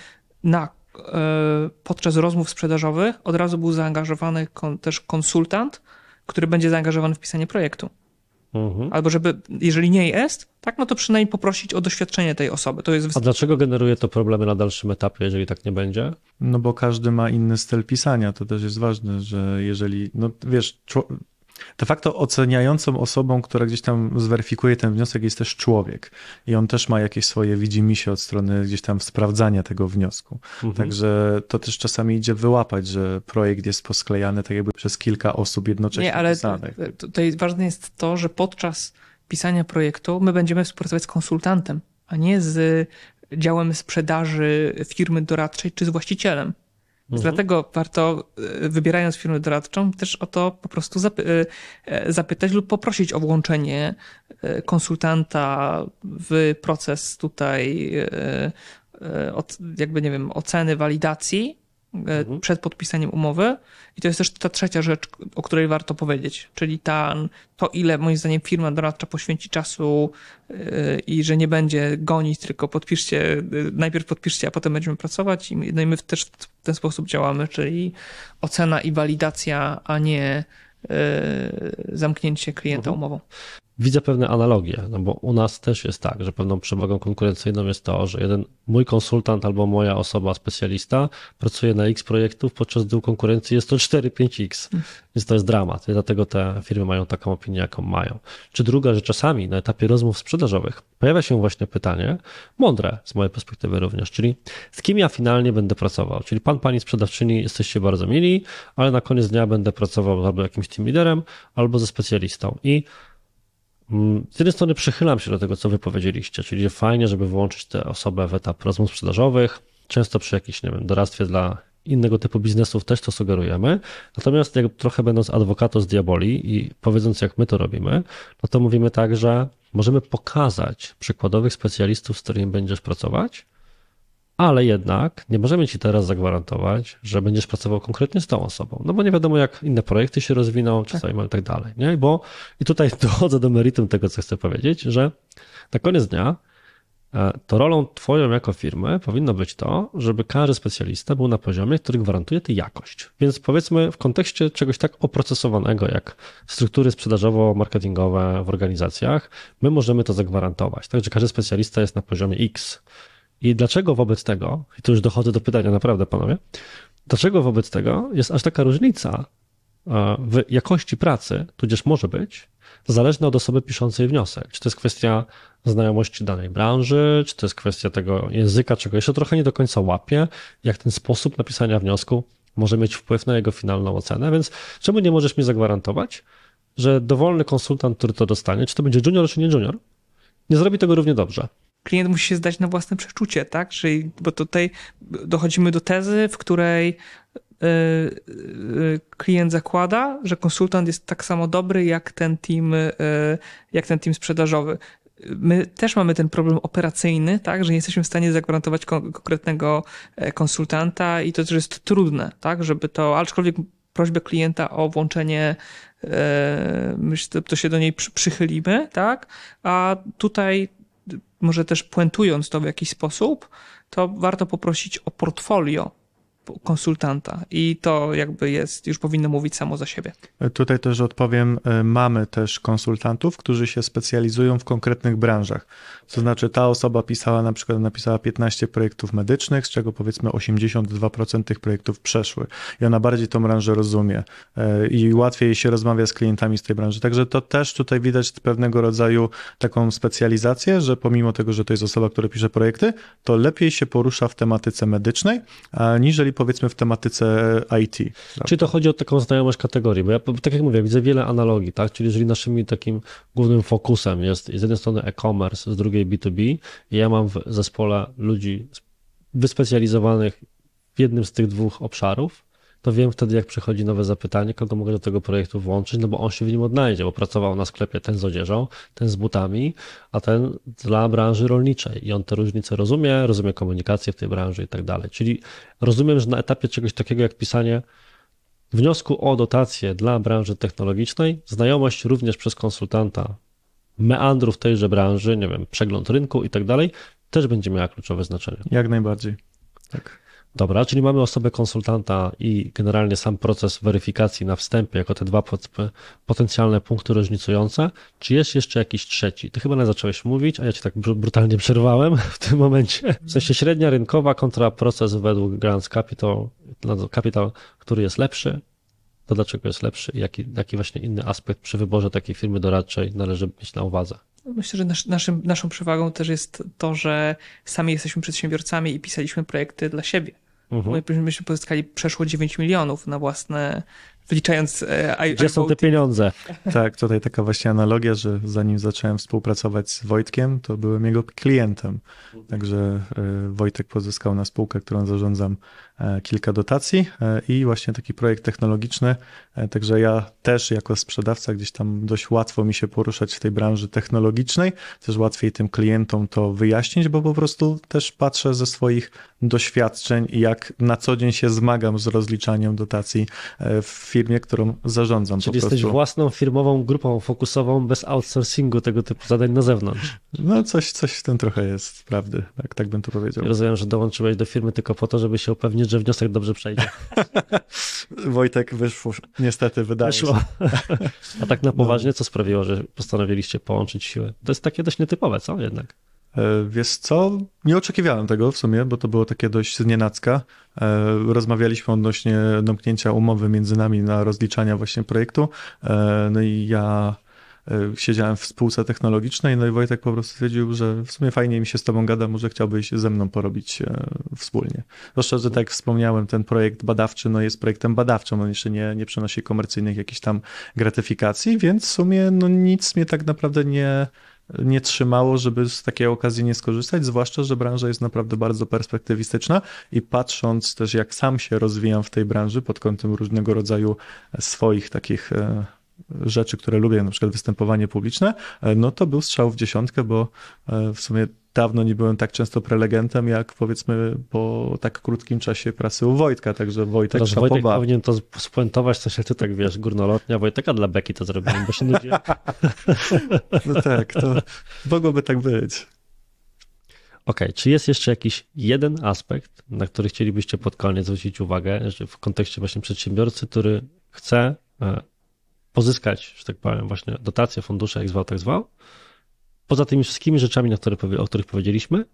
podczas rozmów sprzedażowych od razu był zaangażowany też konsultant, który będzie zaangażowany w pisanie projektu. Albo żeby, jeżeli nie jest, tak, no to przynajmniej poprosić o doświadczenie tej osoby. To jest... A dlaczego generuje to problemy na dalszym etapie, jeżeli tak nie będzie? No bo każdy ma inny styl pisania. To też jest ważne, że jeżeli, no wiesz, de facto oceniającą osobą, która gdzieś tam zweryfikuje ten wniosek, jest też człowiek. I on też ma jakieś swoje widzimisię od strony gdzieś tam sprawdzania tego wniosku. Także to też czasami idzie wyłapać, że projekt jest posklejany tak jakby przez kilka osób jednocześnie Nie, ale pisanych. tutaj ważne jest to, że podczas pisania projektu my będziemy współpracować z konsultantem, a nie z działem sprzedaży firmy doradczej czy z właścicielem. Więc dlatego warto, wybierając firmę doradczą, też o to po prostu zapytać lub poprosić o włączenie konsultanta w proces tutaj jakby, nie wiem, oceny, walidacji przed podpisaniem umowy. I to jest też ta trzecia rzecz, o której warto powiedzieć, czyli to, ile moim zdaniem firma doradcza poświęci czasu i że nie będzie gonić, tylko najpierw podpiszcie, a potem będziemy pracować. No i my też w ten sposób działamy, czyli ocena i walidacja, a nie zamknięcie klienta umową. widzę pewne analogie, no bo u nas też jest tak, że pewną przewagą konkurencyjną jest to, że mój konsultant albo moja osoba specjalista pracuje na X projektów, podczas gdy u konkurencji jest to 4-5X, więc to jest dramat i dlatego te firmy mają taką opinię, jaką mają. Czy druga, że czasami na etapie rozmów sprzedażowych pojawia się właśnie pytanie, mądre z mojej perspektywy również, czyli z kim ja finalnie będę pracował, czyli pan, pani sprzedawczyni, jesteście bardzo mili, ale na koniec dnia będę pracował albo jakimś team liderem, albo ze specjalistą i z jednej strony przychylam się do tego, co wy powiedzieliście, czyli fajnie, żeby wyłączyć tę osobę w etap rozmów sprzedażowych, często przy jakimś, nie wiem, doradztwie dla innego typu biznesów też to sugerujemy, natomiast jak trochę będąc advocatus diaboli i powiedząc, jak my to robimy, no to mówimy tak, że możemy pokazać przykładowych specjalistów, z którymi będziesz pracować, ale jednak nie możemy ci teraz zagwarantować, że będziesz pracował konkretnie z tą osobą, no bo nie wiadomo, jak inne projekty się rozwiną, czasami i tak dalej, nie? I tutaj dochodzę do meritum tego, co chcę powiedzieć, że na koniec dnia to rolą twoją jako firmy powinno być to, żeby każdy specjalista był na poziomie, który gwarantuje tę jakość. Więc powiedzmy w kontekście czegoś tak oprocesowanego jak struktury sprzedażowo-marketingowe w organizacjach, my możemy to zagwarantować. Także każdy specjalista jest na poziomie X. I dlaczego wobec tego, i tu już dochodzę do pytania naprawdę, panowie, dlaczego wobec tego jest aż taka różnica w jakości pracy, tudzież może być, zależna od osoby piszącej wniosek. Czy to jest kwestia znajomości danej branży, czy to jest kwestia tego języka, czego jeszcze trochę nie do końca łapię, jak ten sposób napisania wniosku może mieć wpływ na jego finalną ocenę, więc czemu nie możesz mi zagwarantować, że dowolny konsultant, który to dostanie, czy to będzie junior, czy nie junior, nie zrobi tego równie dobrze. Klient musi się zdać na własne przeczucie, tak? Czyli, bo tutaj dochodzimy do tezy, w której klient zakłada, że konsultant jest tak samo dobry jak ten team sprzedażowy. My też mamy ten problem operacyjny, tak, że nie jesteśmy w stanie zagwarantować konkretnego konsultanta i to też jest trudne, tak, żeby to, aczkolwiek prośbę klienta o włączenie, myślę, to się do niej przychylimy, tak, a tutaj może też puentując to w jakiś sposób, to warto poprosić o portfolio konsultanta i to jakby już powinno mówić samo za siebie. Tutaj też odpowiem, mamy też konsultantów, którzy się specjalizują w konkretnych branżach. To znaczy ta osoba napisała 15 projektów medycznych, z czego powiedzmy 82% tych projektów przeszły i ona bardziej tą branżę rozumie i łatwiej się rozmawia z klientami z tej branży. Także to też tutaj widać pewnego rodzaju taką specjalizację, że pomimo tego, że to jest osoba, która pisze projekty, to lepiej się porusza w tematyce medycznej, aniżeli powiedzmy w tematyce IT. Czyli to chodzi o taką znajomość kategorii, bo ja, tak jak mówię, widzę wiele analogii, tak? Czyli jeżeli naszym takim głównym fokusem jest z jednej strony e-commerce, z drugiej B2B i ja mam w zespole ludzi wyspecjalizowanych w jednym z tych dwóch obszarów, to wiem wtedy, jak przychodzi nowe zapytanie, kogo mogę do tego projektu włączyć, no bo on się w nim odnajdzie, bo pracował na sklepie ten z odzieżą, ten z butami, a ten dla branży rolniczej i on te różnice rozumie komunikację w tej branży i tak dalej. Czyli rozumiem, że na etapie czegoś takiego jak pisanie wniosku o dotację dla branży technologicznej, znajomość również przez konsultanta meandrów tejże branży, nie wiem, przegląd rynku i tak dalej, też będzie miała kluczowe znaczenie. Jak najbardziej, tak. Dobra, czyli mamy osobę konsultanta i generalnie sam proces weryfikacji na wstępie jako te dwa potencjalne punkty różnicujące. Czy jest jeszcze jakiś trzeci? Ty chyba nie zacząłeś mówić, a ja cię tak brutalnie przerwałem w tym momencie. W sensie średnia rynkowa kontra proces według Grants Capital, który jest lepszy, to dlaczego jest lepszy i jaki właśnie inny aspekt przy wyborze takiej firmy doradczej należy mieć na uwadze? Myślę, że naszą przewagą też jest to, że sami jesteśmy przedsiębiorcami i pisaliśmy projekty dla siebie. Myśmy pozyskali przeszło 9 milionów na własne, wliczając Gdzie są te pieniądze? Tak, tutaj taka właśnie analogia, że zanim zacząłem współpracować z Wojtkiem, to byłem jego klientem. Także Wojtek pozyskał na spółkę, którą zarządzam, kilka dotacji i właśnie taki projekt technologiczny. Także ja też jako sprzedawca gdzieś tam dość łatwo mi się poruszać w tej branży technologicznej. Też łatwiej tym klientom to wyjaśnić, bo po prostu też patrzę ze swoich doświadczeń i jak na co dzień się zmagam z rozliczaniem dotacji w firmie, którą zarządzam. Czyli jesteś własną firmową grupą fokusową bez outsourcingu tego typu zadań na zewnątrz. No coś w tym trochę jest prawdy, tak bym to powiedział. Rozumiem, że dołączyłeś do firmy tylko po to, żeby się upewnić, że wniosek dobrze przejdzie. Wojtek, wyszło, niestety wydaje się. A tak na poważnie, co sprawiło, że postanowiliście połączyć siły? To jest takie dość nietypowe, co jednak? Wiesz co, nie oczekiwałem tego w sumie, bo to było takie dość znienacka. Rozmawialiśmy odnośnie domknięcia umowy między nami na rozliczania właśnie projektu. No i ja siedziałem w spółce technologicznej, no i Wojtek po prostu stwierdził, że w sumie fajnie mi się z tobą gada, może chciałbyś ze mną porobić wspólnie. Zwłaszcza, że tak jak wspomniałem, ten projekt badawczy no jest projektem badawczym, on jeszcze nie przynosi komercyjnych jakichś tam gratyfikacji, więc w sumie no nic mnie tak naprawdę nie trzymało, żeby z takiej okazji nie skorzystać, zwłaszcza, że branża jest naprawdę bardzo perspektywistyczna i patrząc też jak sam się rozwijam w tej branży pod kątem różnego rodzaju swoich takich rzeczy, które lubię, na przykład występowanie publiczne, no to był strzał w dziesiątkę, bo w sumie dawno nie byłem tak często prelegentem, jak powiedzmy po tak krótkim czasie pracy u Wojtka, także Wojtek teraz szapoba. Wojtek powinien to spuentować, coś jak ty tak wiesz, górnolotnia, Wojteka dla beki to zrobiłem, bo się nudzi. No tak, to mogłoby tak być. Okej, czy jest jeszcze jakiś jeden aspekt, na który chcielibyście pod koniec zwrócić uwagę, że w kontekście właśnie przedsiębiorcy, który chce pozyskać, że tak powiem, właśnie dotacje, fundusze, jak zwał, tak zwał, poza tymi wszystkimi rzeczami, o których powiedzieliśmy,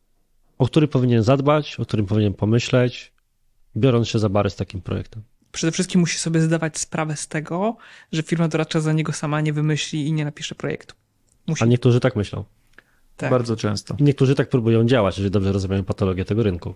o których powinien zadbać, o którym powinien pomyśleć, biorąc się za bary z takim projektem? Przede wszystkim musi sobie zdawać sprawę z tego, że firma doradcza za niego sama nie wymyśli i nie napisze projektu. A niektórzy tak myślą. Tak. Bardzo często. I niektórzy tak próbują działać, jeżeli dobrze rozumieją patologię tego rynku.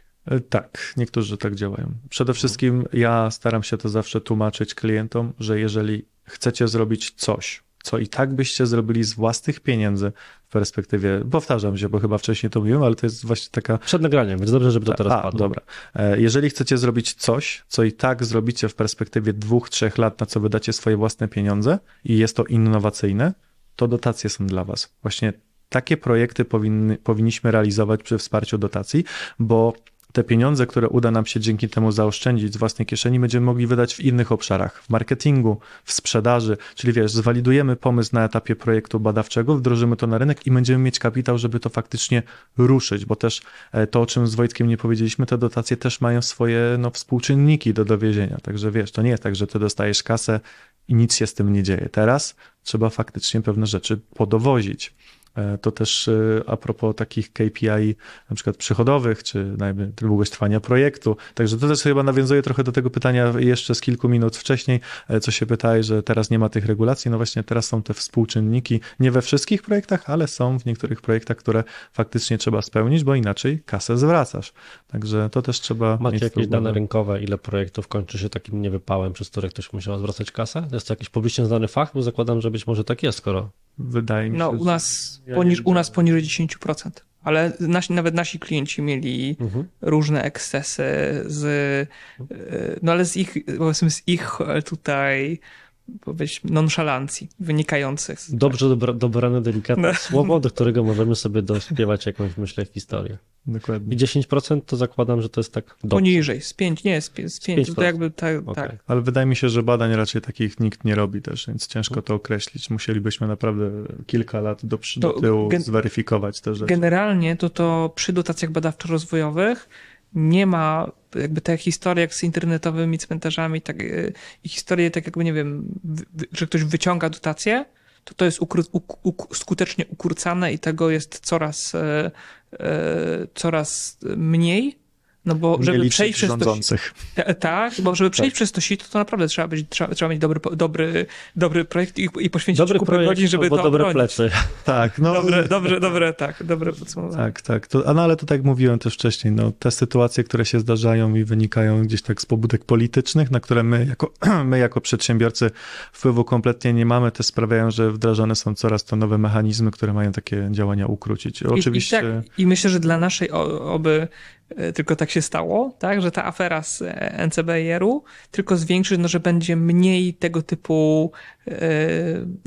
Tak, niektórzy tak działają. Przede wszystkim ja staram się to zawsze tłumaczyć klientom, że jeżeli chcecie zrobić coś, co i tak byście zrobili z własnych pieniędzy w perspektywie, powtarzam się, bo chyba wcześniej to mówiłem, ale to jest właśnie taka... Przed nagraniem, więc dobrze, żeby to teraz padło. Dobra. Jeżeli chcecie zrobić coś, co i tak zrobicie w perspektywie 2-3 lat, na co wydacie swoje własne pieniądze i jest to innowacyjne, to dotacje są dla was. Właśnie takie projekty powinniśmy realizować przy wsparciu dotacji, bo te pieniądze, które uda nam się dzięki temu zaoszczędzić z własnej kieszeni, będziemy mogli wydać w innych obszarach, w marketingu, w sprzedaży, czyli wiesz, zwalidujemy pomysł na etapie projektu badawczego, wdrożymy to na rynek i będziemy mieć kapitał, żeby to faktycznie ruszyć, bo też to, o czym z Wojtkiem nie powiedzieliśmy, te dotacje też mają swoje współczynniki do dowiezienia, także wiesz, to nie jest tak, że ty dostajesz kasę i nic się z tym nie dzieje. Teraz trzeba faktycznie pewne rzeczy podowozić. To też a propos takich KPI na przykład przychodowych, czy długość trwania projektu. Także to też chyba nawiązuje trochę do tego pytania jeszcze z kilku minut wcześniej, co się pytałeś, że teraz nie ma tych regulacji. No właśnie teraz są te współczynniki, nie we wszystkich projektach, ale są w niektórych projektach, które faktycznie trzeba spełnić, bo inaczej kasę zwracasz. Także to też trzeba Macie mieć jakieś dane rynkowe, ile projektów kończy się takim niewypałem, przez które ktoś musiał zwracać kasę? To jest to jakiś publicznie znany fach? Bo zakładam, że być może tak jest, skoro... Wydaje mi się, u nas poniżej 10%. Ale nawet nasi klienci mieli różne ekscesy ale z ich tutaj nonszalancji wynikających. Dobrze dobrane, delikatne słowo, do którego możemy sobie dośpiewać jakąś, myślę, historię. Dokładnie. I 10% to zakładam, że to jest tak dobrze. Poniżej, z 5, to jakby tak. Okay. Ale wydaje mi się, że badań raczej takich nikt nie robi też, więc ciężko to określić. Musielibyśmy naprawdę kilka lat do tyłu zweryfikować te rzeczy. Generalnie to przy dotacjach badawczo-rozwojowych nie ma jakby te historie jak z internetowymi cmentarzami, tak, i historie tak jakby, nie wiem, że ktoś wyciąga dotację, to jest skutecznie ukrócane i tego jest coraz mniej. No bo żeby przejść przez rządzących. Żeby przejść przez to sito, to naprawdę trzeba mieć dobry projekt i poświęcić kupę godzin, żeby to dobre plecy. Tak, dobre podsumowanie. Tak. Ale to tak jak mówiłem też wcześniej, te sytuacje, które się zdarzają i wynikają gdzieś tak z pobudek politycznych, na które my jako przedsiębiorcy wpływu kompletnie nie mamy, te sprawiają, że wdrażane są coraz to nowe mechanizmy, które mają takie działania ukrócić. Oczywiście. I myślę, że dla naszej oby tylko tak się stało, tak, że ta afera z NCBR-u tylko zwiększy, że będzie mniej tego typu, nie wiem,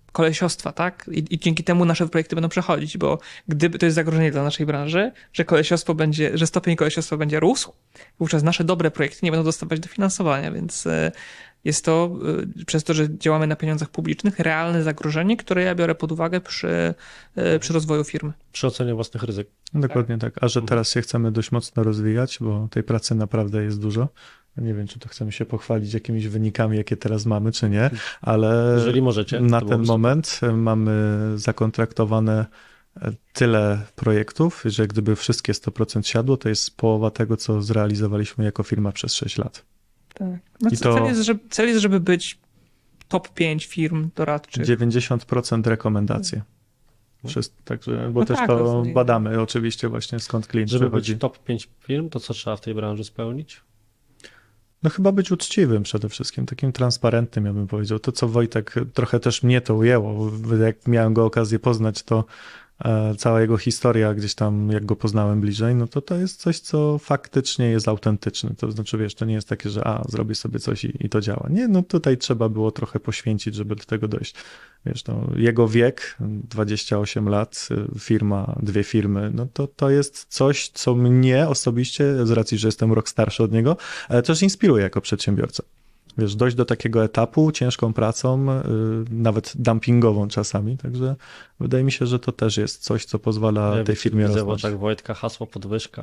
kolesiostwa, tak? I dzięki temu nasze projekty będą przechodzić, bo gdyby to jest zagrożenie dla naszej branży, że stopień kolesiostwa będzie rósł, wówczas nasze dobre projekty nie będą dostawać dofinansowania, więc jest to, przez to, że działamy na pieniądzach publicznych, realne zagrożenie, które ja biorę pod uwagę przy rozwoju firmy. Przy ocenie własnych ryzyk. Dokładnie tak. A że teraz się chcemy dość mocno rozwijać, bo tej pracy naprawdę jest dużo. Nie wiem, czy to chcemy się pochwalić jakimiś wynikami, jakie teraz mamy, czy nie, ale jeżeli możecie, na ten moment mamy zakontraktowane tyle projektów, że gdyby wszystkie 100% siadło, to jest połowa tego, co zrealizowaliśmy jako firma przez 6 lat. Tak. No, cel jest, żeby być top 5 firm doradczych. 90% rekomendacje. Także, bo no też tak, to badamy oczywiście właśnie, skąd klient Żeby przychodzi. być top 5 firm, to co trzeba w tej branży spełnić? No chyba być uczciwym przede wszystkim, takim transparentnym, ja bym powiedział. To, co Wojtek, trochę też mnie to ujęło, jak miałem go okazję poznać, to cała jego historia gdzieś tam, jak go poznałem bliżej, no to jest coś, co faktycznie jest autentyczne. To znaczy, wiesz, to nie jest takie, że zrobię sobie coś i to działa. Nie, no tutaj trzeba było trochę poświęcić, żeby do tego dojść. Wiesz, no, jego wiek, 28 lat, firma, 2 firmy, no to jest coś, co mnie osobiście, z racji, że jestem rok starszy od niego, ale też inspiruje jako przedsiębiorca. Wiesz, dojść do takiego etapu ciężką pracą, nawet dumpingową czasami, także wydaje mi się, że to też jest coś, co pozwala tej firmie rosnąć. rosnąć. Tak, Wojtka, hasło podwyżka.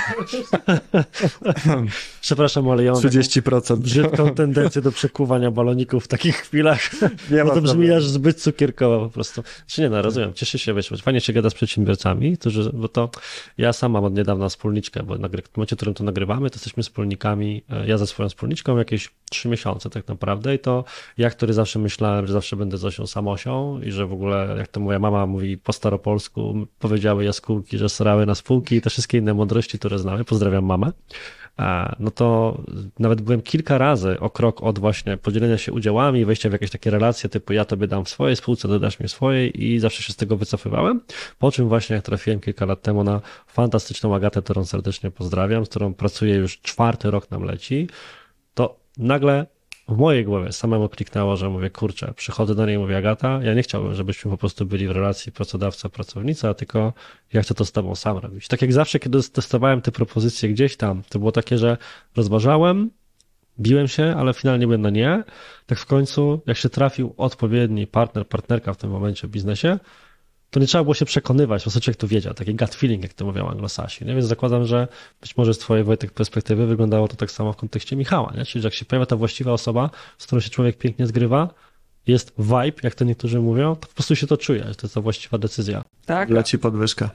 Przepraszam, ale ja mam 30%. brzydką tendencję do przekuwania baloników w takich chwilach. Bo to brzmi aż zbyt cukierkowo po prostu. Czy nie, no rozumiem, cieszę się, wiesz, fajnie się gada z przedsiębiorcami, bo to ja sam mam od niedawna wspólniczkę, bo w momencie, w którym to nagrywamy, to jesteśmy wspólnikami, ja ze swoją wspólniczką jakieś 3 miesiące tak naprawdę i to ja, który zawsze myślałem, że zawsze będę Zosią samosią i że w ogóle, jak to moja mama mówi po staropolsku, powiedziały jaskółki, że srały na spółki i te wszystkie inne mądrości, które znamy, pozdrawiam mamę, no to nawet byłem kilka razy o krok od właśnie podzielenia się udziałami, wejścia w jakieś takie relacje typu ja tobie dam w swojej spółce, ty dasz mi w swojej i zawsze się z tego wycofywałem, po czym właśnie jak trafiłem kilka lat temu na fantastyczną Agatę, którą serdecznie pozdrawiam, z którą pracuję już 4. rok nam leci, to nagle w mojej głowie samemu kliknęło, że mówię, kurczę, przychodzę do niej i mówię, Agata, ja nie chciałbym, żebyśmy po prostu byli w relacji pracodawca-pracownica, tylko ja chcę to z tobą sam robić. Tak jak zawsze, kiedy testowałem te propozycje gdzieś tam, to było takie, że rozważałem, biłem się, ale finalnie byłem na nie. Tak w końcu, jak się trafił odpowiedni partnerka w tym momencie w biznesie, to nie trzeba było się przekonywać, po prostu człowiek to wiedział, taki gut feeling, jak to mówią Anglosasi, nie? Więc zakładam, że być może z twojej, Wojtek, perspektywy wyglądało to tak samo w kontekście Michała, nie? Czyli że jak się pojawia ta właściwa osoba, z którą się człowiek pięknie zgrywa, jest vibe, jak to niektórzy mówią, to po prostu się to czuje, że to jest ta właściwa decyzja. Tak. Leci podwyżka.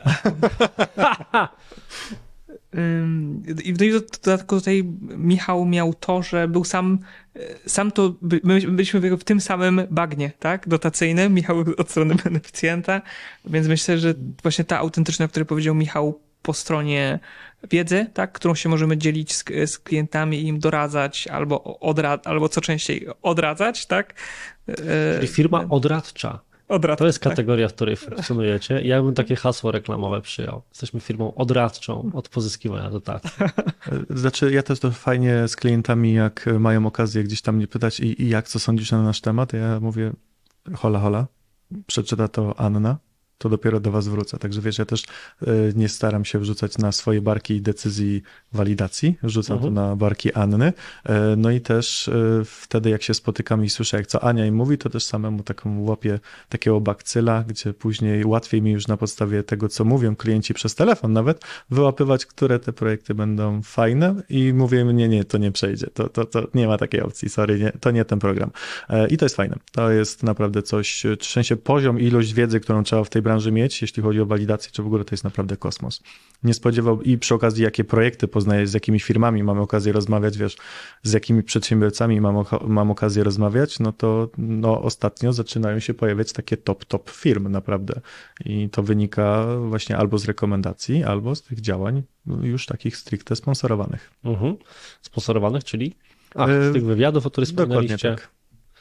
I w dodatku tutaj Michał miał to, że był sam to, my byliśmy w tym samym bagnie, tak, dotacyjnym, Michał od strony beneficjenta, więc myślę, że właśnie ta autentyczność, o której powiedział Michał po stronie wiedzy, tak, którą się możemy dzielić z klientami i im doradzać albo co częściej odradzać, tak. Czyli firma odradcza. To jest kategoria, w której funkcjonujecie. Ja bym takie hasło reklamowe przyjął. Jesteśmy firmą odradczą od pozyskiwania dotacji. Znaczy, ja też to fajnie z klientami, jak mają okazję gdzieś tam mnie pytać i jak, co sądzisz na nasz temat, ja mówię, hola, przeczyta to Anna, to dopiero do was wrócę. Także wiesz, ja też nie staram się wrzucać na swoje barki decyzji walidacji, wrzucam to na barki Anny. No i też wtedy, jak się spotykam i słyszę, jak co Ania im mówi, to też samemu taką łapię takiego bakcyla, gdzie później łatwiej mi już na podstawie tego, co mówią klienci przez telefon nawet, wyłapywać, które te projekty będą fajne i mówię im, nie, to nie przejdzie, to nie ma takiej opcji, sorry, nie, to nie ten program. I to jest fajne. To jest naprawdę coś, w sensie poziom, ilość wiedzy, którą trzeba w tej branży mieć, jeśli chodzi o walidację, czy w ogóle to jest naprawdę kosmos. Nie spodziewał i przy okazji, jakie projekty poznaję, z jakimi firmami mam okazję rozmawiać, wiesz, z jakimi przedsiębiorcami mam okazję rozmawiać, no to ostatnio zaczynają się pojawiać takie top firm naprawdę i to wynika właśnie albo z rekomendacji, albo z tych działań już takich stricte sponsorowanych. Sponsorowanych, czyli z tych wywiadów, o których wspomnieliście. Dokładnie tak.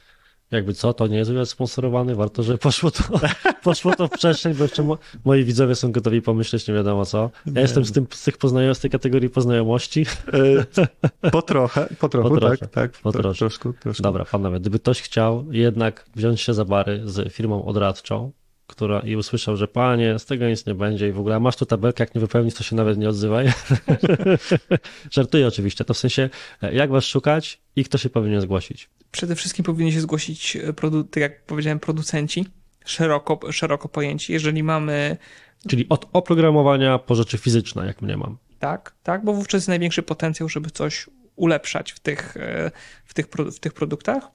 Jakby co, to nie jest wywiad sponsorowany, warto, że poszło to w przestrzeń, bo jeszcze moi widzowie są gotowi pomyśleć nie wiadomo co. Ja jestem z tej kategorii poznajomości. Po trochę. Tak. Troszkę. Dobra, panowie, gdyby ktoś chciał jednak wziąć się za bary z firmą odradczą, i usłyszał, że panie, z tego nic nie będzie i w ogóle masz tu tabelkę, jak nie wypełnisz, to się nawet nie odzywaj. Żartuję oczywiście, to w sensie jak was szukać i kto się powinien zgłosić? Przede wszystkim powinni się zgłosić, tak jak powiedziałem, producenci, szeroko pojęci. Jeżeli mamy... Czyli od oprogramowania po rzeczy fizyczne, jak mnie mam. Tak, bo wówczas jest największy potencjał, żeby coś ulepszać w tych produktach.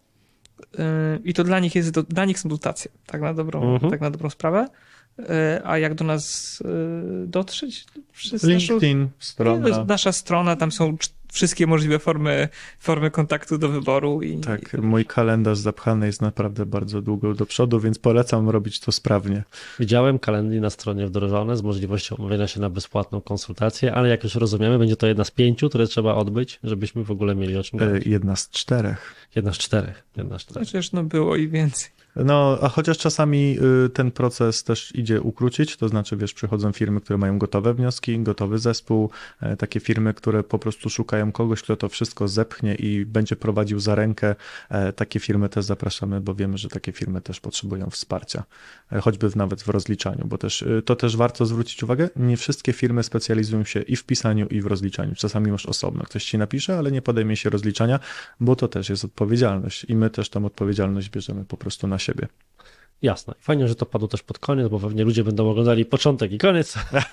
I to dla nich są dotacje, tak na dobrą sprawę. A jak do nas dotrzeć? LinkedIn, strona. Nasza strona, tam są wszystkie możliwe formy kontaktu do wyboru. Tak, mój kalendarz zapchany jest naprawdę bardzo długo do przodu, więc polecam robić to sprawnie. Widziałem kalendarz na stronie wdrożone z możliwością umówienia się na bezpłatną konsultację, ale jak już rozumiemy, będzie to jedna z 5, które trzeba odbyć, żebyśmy w ogóle mieli o czym gadać. Jedna z 4. Jedna z 4. Chociaż było i więcej. No, a chociaż czasami ten proces też idzie ukrócić, to znaczy, przychodzą firmy, które mają gotowe wnioski, gotowy zespół, takie firmy, które po prostu szukają kogoś, kto to wszystko zepchnie i będzie prowadził za rękę. Takie firmy też zapraszamy, bo wiemy, że takie firmy też potrzebują wsparcia, choćby nawet w rozliczaniu, bo to też warto zwrócić uwagę, nie wszystkie firmy specjalizują się i w pisaniu, i w rozliczaniu. Czasami masz osobno. Ktoś ci napisze, ale nie podejmie się rozliczania, bo to też jest odpowiedzialność i my też tą odpowiedzialność bierzemy po prostu na siebie. Jasne. Fajnie, że to padło też pod koniec, bo pewnie ludzie będą oglądali początek i koniec.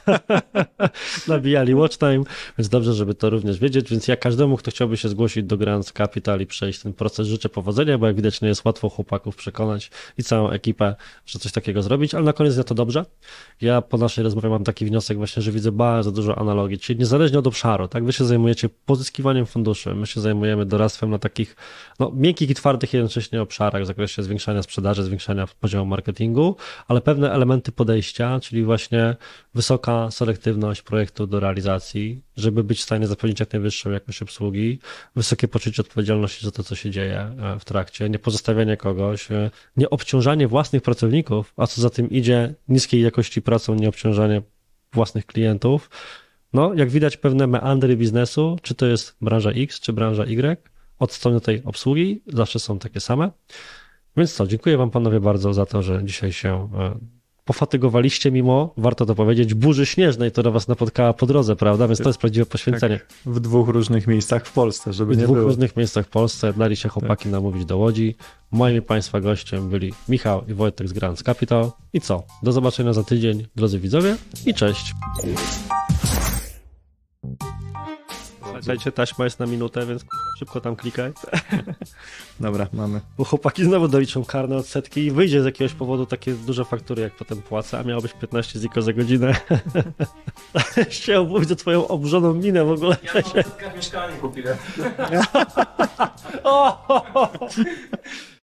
Nabijali watch time, więc dobrze, żeby to również wiedzieć. Więc ja każdemu, kto chciałby się zgłosić do Grand Capital i przejść ten proces, życzę powodzenia, bo jak widać nie jest łatwo chłopaków przekonać i całą ekipę, że coś takiego zrobić, ale na koniec ja to dobrze. Ja po naszej rozmowie mam taki wniosek właśnie, że widzę bardzo dużo analogii, czyli niezależnie od obszaru, tak? Wy się zajmujecie pozyskiwaniem funduszy, my się zajmujemy doradztwem na takich miękkich i twardych jednocześnie obszarach w zakresie zwiększania sprzedaży, zwiększania poziomu marketingu, ale pewne elementy podejścia, czyli właśnie wysoka selektywność projektu do realizacji, żeby być w stanie zapewnić jak najwyższą jakość obsługi, wysokie poczucie odpowiedzialności za to, co się dzieje w trakcie, nie pozostawianie kogoś, nie obciążanie własnych pracowników, a co za tym idzie, niskiej jakości pracą, nie obciążanie własnych klientów. No, jak widać pewne meandry biznesu, czy to jest branża X, czy branża Y, od strony tej obsługi zawsze są takie same. Więc co, dziękuję wam panowie bardzo za to, że dzisiaj się pofatygowaliście mimo, warto to powiedzieć, burzy śnieżnej, która was napotkała po drodze, prawda? Więc to jest prawdziwe poświęcenie. Tak, w 2 różnych miejscach w Polsce, żeby nie było. W 2 różnych miejscach w Polsce dali się chłopaki namówić do Łodzi. Moim państwa gościem byli Michał i Wojtek z Grand Capital. I co? Do zobaczenia za tydzień, drodzy widzowie, i cześć. Słuchajcie, taśma jest na minutę, więc szybko tam klikaj. Dobra, mamy. Bo chłopaki znowu doliczą karne odsetki i wyjdzie z jakiegoś powodu takie duże faktury, jak potem płacę, a miało być 15 ziko za godzinę. Chciałem mówić za twoją oburzoną minę w ogóle. Ja na odsetkach mieszkanie kupiłem.